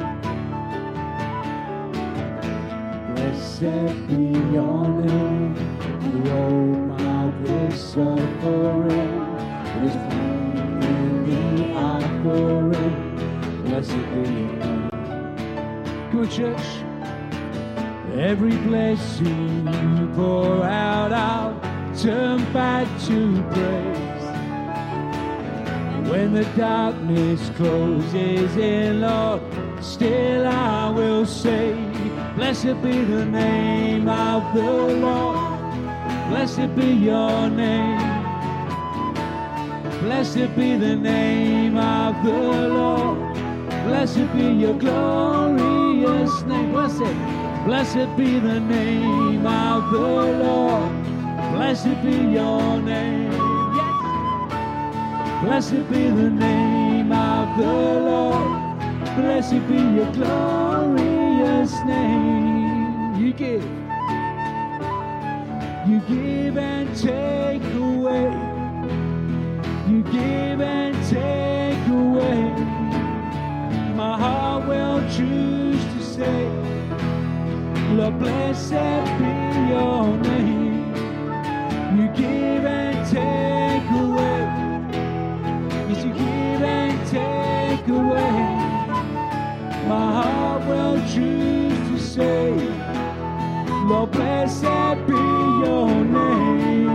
Blessed be your name. The old mouth is suffering. It is pain in the offering. Blessed be your name. Come on, church. Every blessing you pour out, I'll turn back to praise. When the darkness closes in, Lord, still I will say, blessed be the name of the Lord. Blessed be your name. Blessed be the name of the Lord. Blessed be your glorious name. Blessed be the name of the Lord. Blessed be your name. Yes. Blessed be the name of the Lord. Blessed be your glorious name. You give and take away. You give and take away. My heart will choose to say, Lord, blessed be your name. You give and take away. Yes, you give and take away. My heart will choose to say, Lord, blessed be your name.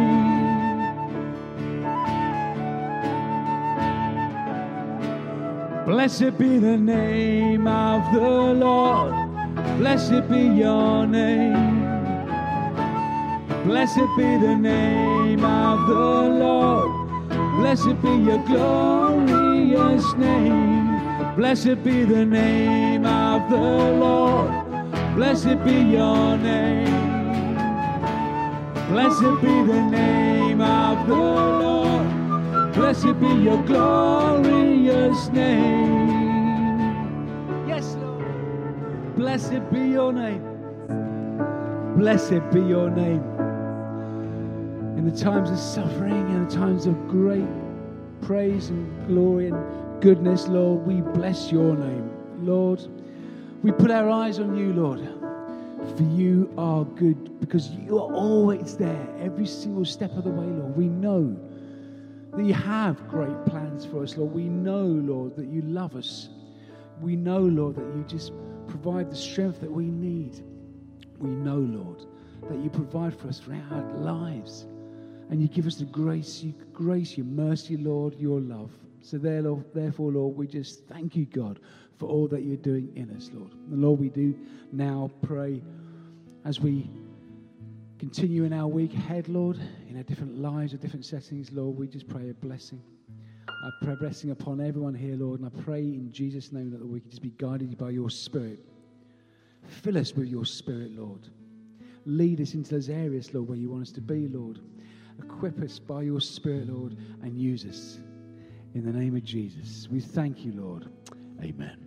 Blessed be the name of the Lord. Blessed be your name. Blessed be the name of the Lord. Blessed be your glorious name. Blessed be the name of the Lord. Blessed be your name. Blessed be the name of the Lord. Blessed be your glorious name. Yes, Lord. Blessed be your name. Blessed be your name. In the times of suffering and the times of great praise and glory and goodness, Lord, we bless your name. Lord, we put our eyes on you, Lord, for you are good because you are always there every single step of the way, Lord. We know that you have great plans for us, Lord. We know, Lord, that you love us. We know, Lord, that you just provide the strength that we need. We know, Lord, that you provide for us throughout our lives. And you give us the grace, your mercy, Lord, your love. So therefore, Lord, we just thank you, God, for all that you're doing in us, Lord. And Lord, we do now pray as we continue in our week ahead, Lord, in our different lives, or different settings, Lord, we just pray a blessing. I pray a blessing upon everyone here, Lord, and I pray in Jesus' name that we can just be guided by your Spirit. Fill us with your Spirit, Lord. Lead us into those areas, Lord, where you want us to be, Lord. Equip us by your Spirit, Lord, and use us. In the name of Jesus, we thank you, Lord. Amen.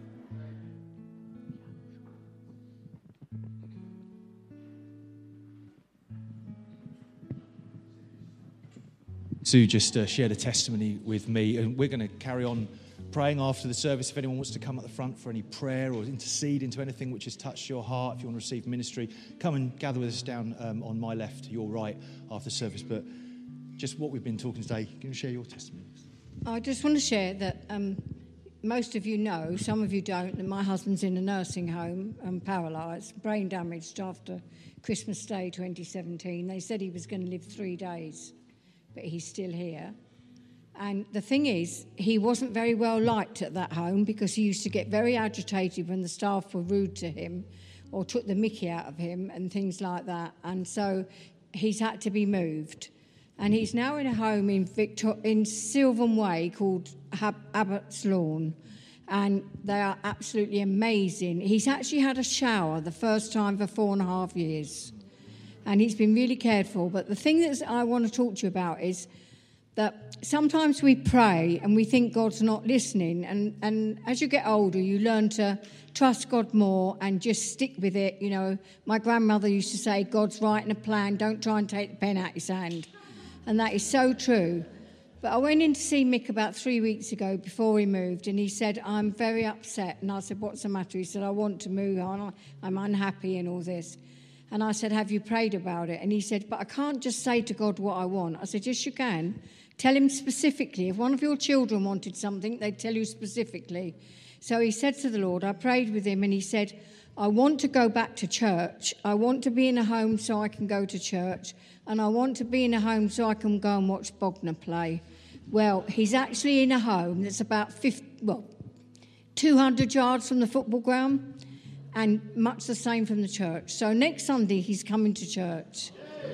Sue just shared a testimony with me, and we're going to carry on praying after the service. If anyone wants to come at the front for any prayer or intercede into anything which has touched your heart, if you want to receive ministry, come and gather with us down on my left, your right, after the service. But just what we've been talking today, can you share your testimony? I just want to share that most of you know, some of you don't, that my husband's in a nursing home and paralysed, brain damaged after Christmas Day 2017. They said he was going to live 3 days, but he's still here. And the thing is, he wasn't very well liked at that home because he used to get very agitated when the staff were rude to him or took the mickey out of him and things like that. And so he's had to be moved. And he's now in a home in Sylvan Way called Abbott's Lawn. And they are absolutely amazing. He's actually had a shower the first time for 4.5 years. and he's been really cared for. But the thing that I want to talk to you about is that sometimes we pray and we think God's not listening, and as you get older, you learn to trust God more and just stick with it. You know, my grandmother used to say, God's writing a plan, don't try and take the pen out of his hand. And that is so true. But I went in to see Mick about 3 weeks ago before he moved, and he said, I'm very upset. And I said, what's the matter? He said, I want to move on, I'm unhappy and all this. And I said, have you prayed about it? And he said, but I can't just say to God what I want. I said, yes, you can. Tell him specifically. If one of your children wanted something, they'd tell you specifically. So he said to the Lord, I prayed with him, and he said, I want to go back to church. I want to be in a home so I can go to church. And I want to be in a home so I can go and watch Bognor play. Well, he's actually in a home that's about 200 yards from the football ground, and much the same from the church. So next Sunday, he's coming to church.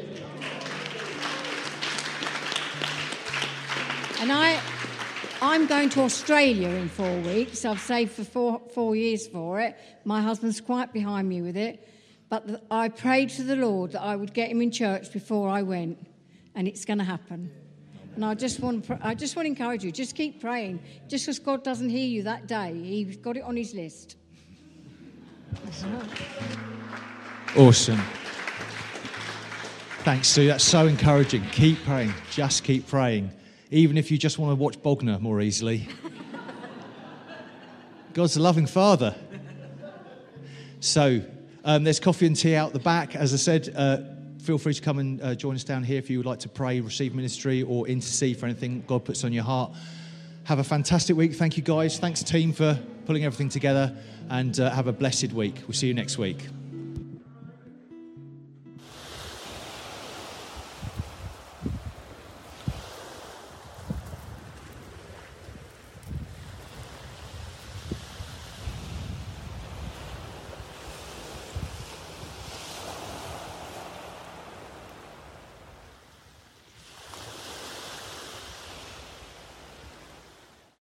And I'm going to Australia in 4 weeks. I've saved for 4 years for it. My husband's quite behind me with it. But I prayed to the Lord that I would get him in church before I went, and it's going to happen. And I just want to encourage you, just keep praying. Just because God doesn't hear you that day, he's got it on his list. Awesome. Thanks, Sue. That's so encouraging. Keep praying. Just keep praying. Even if you just want to watch Bognor more easily. God's a loving Father. So, there's coffee and tea out the back. As I said, feel free to come and join us down here if you would like to pray, receive ministry, or intercede for anything God puts on your heart. Have a fantastic week. Thank you, guys. Thanks, team, for pulling everything together. And have a blessed week. We'll see you next week.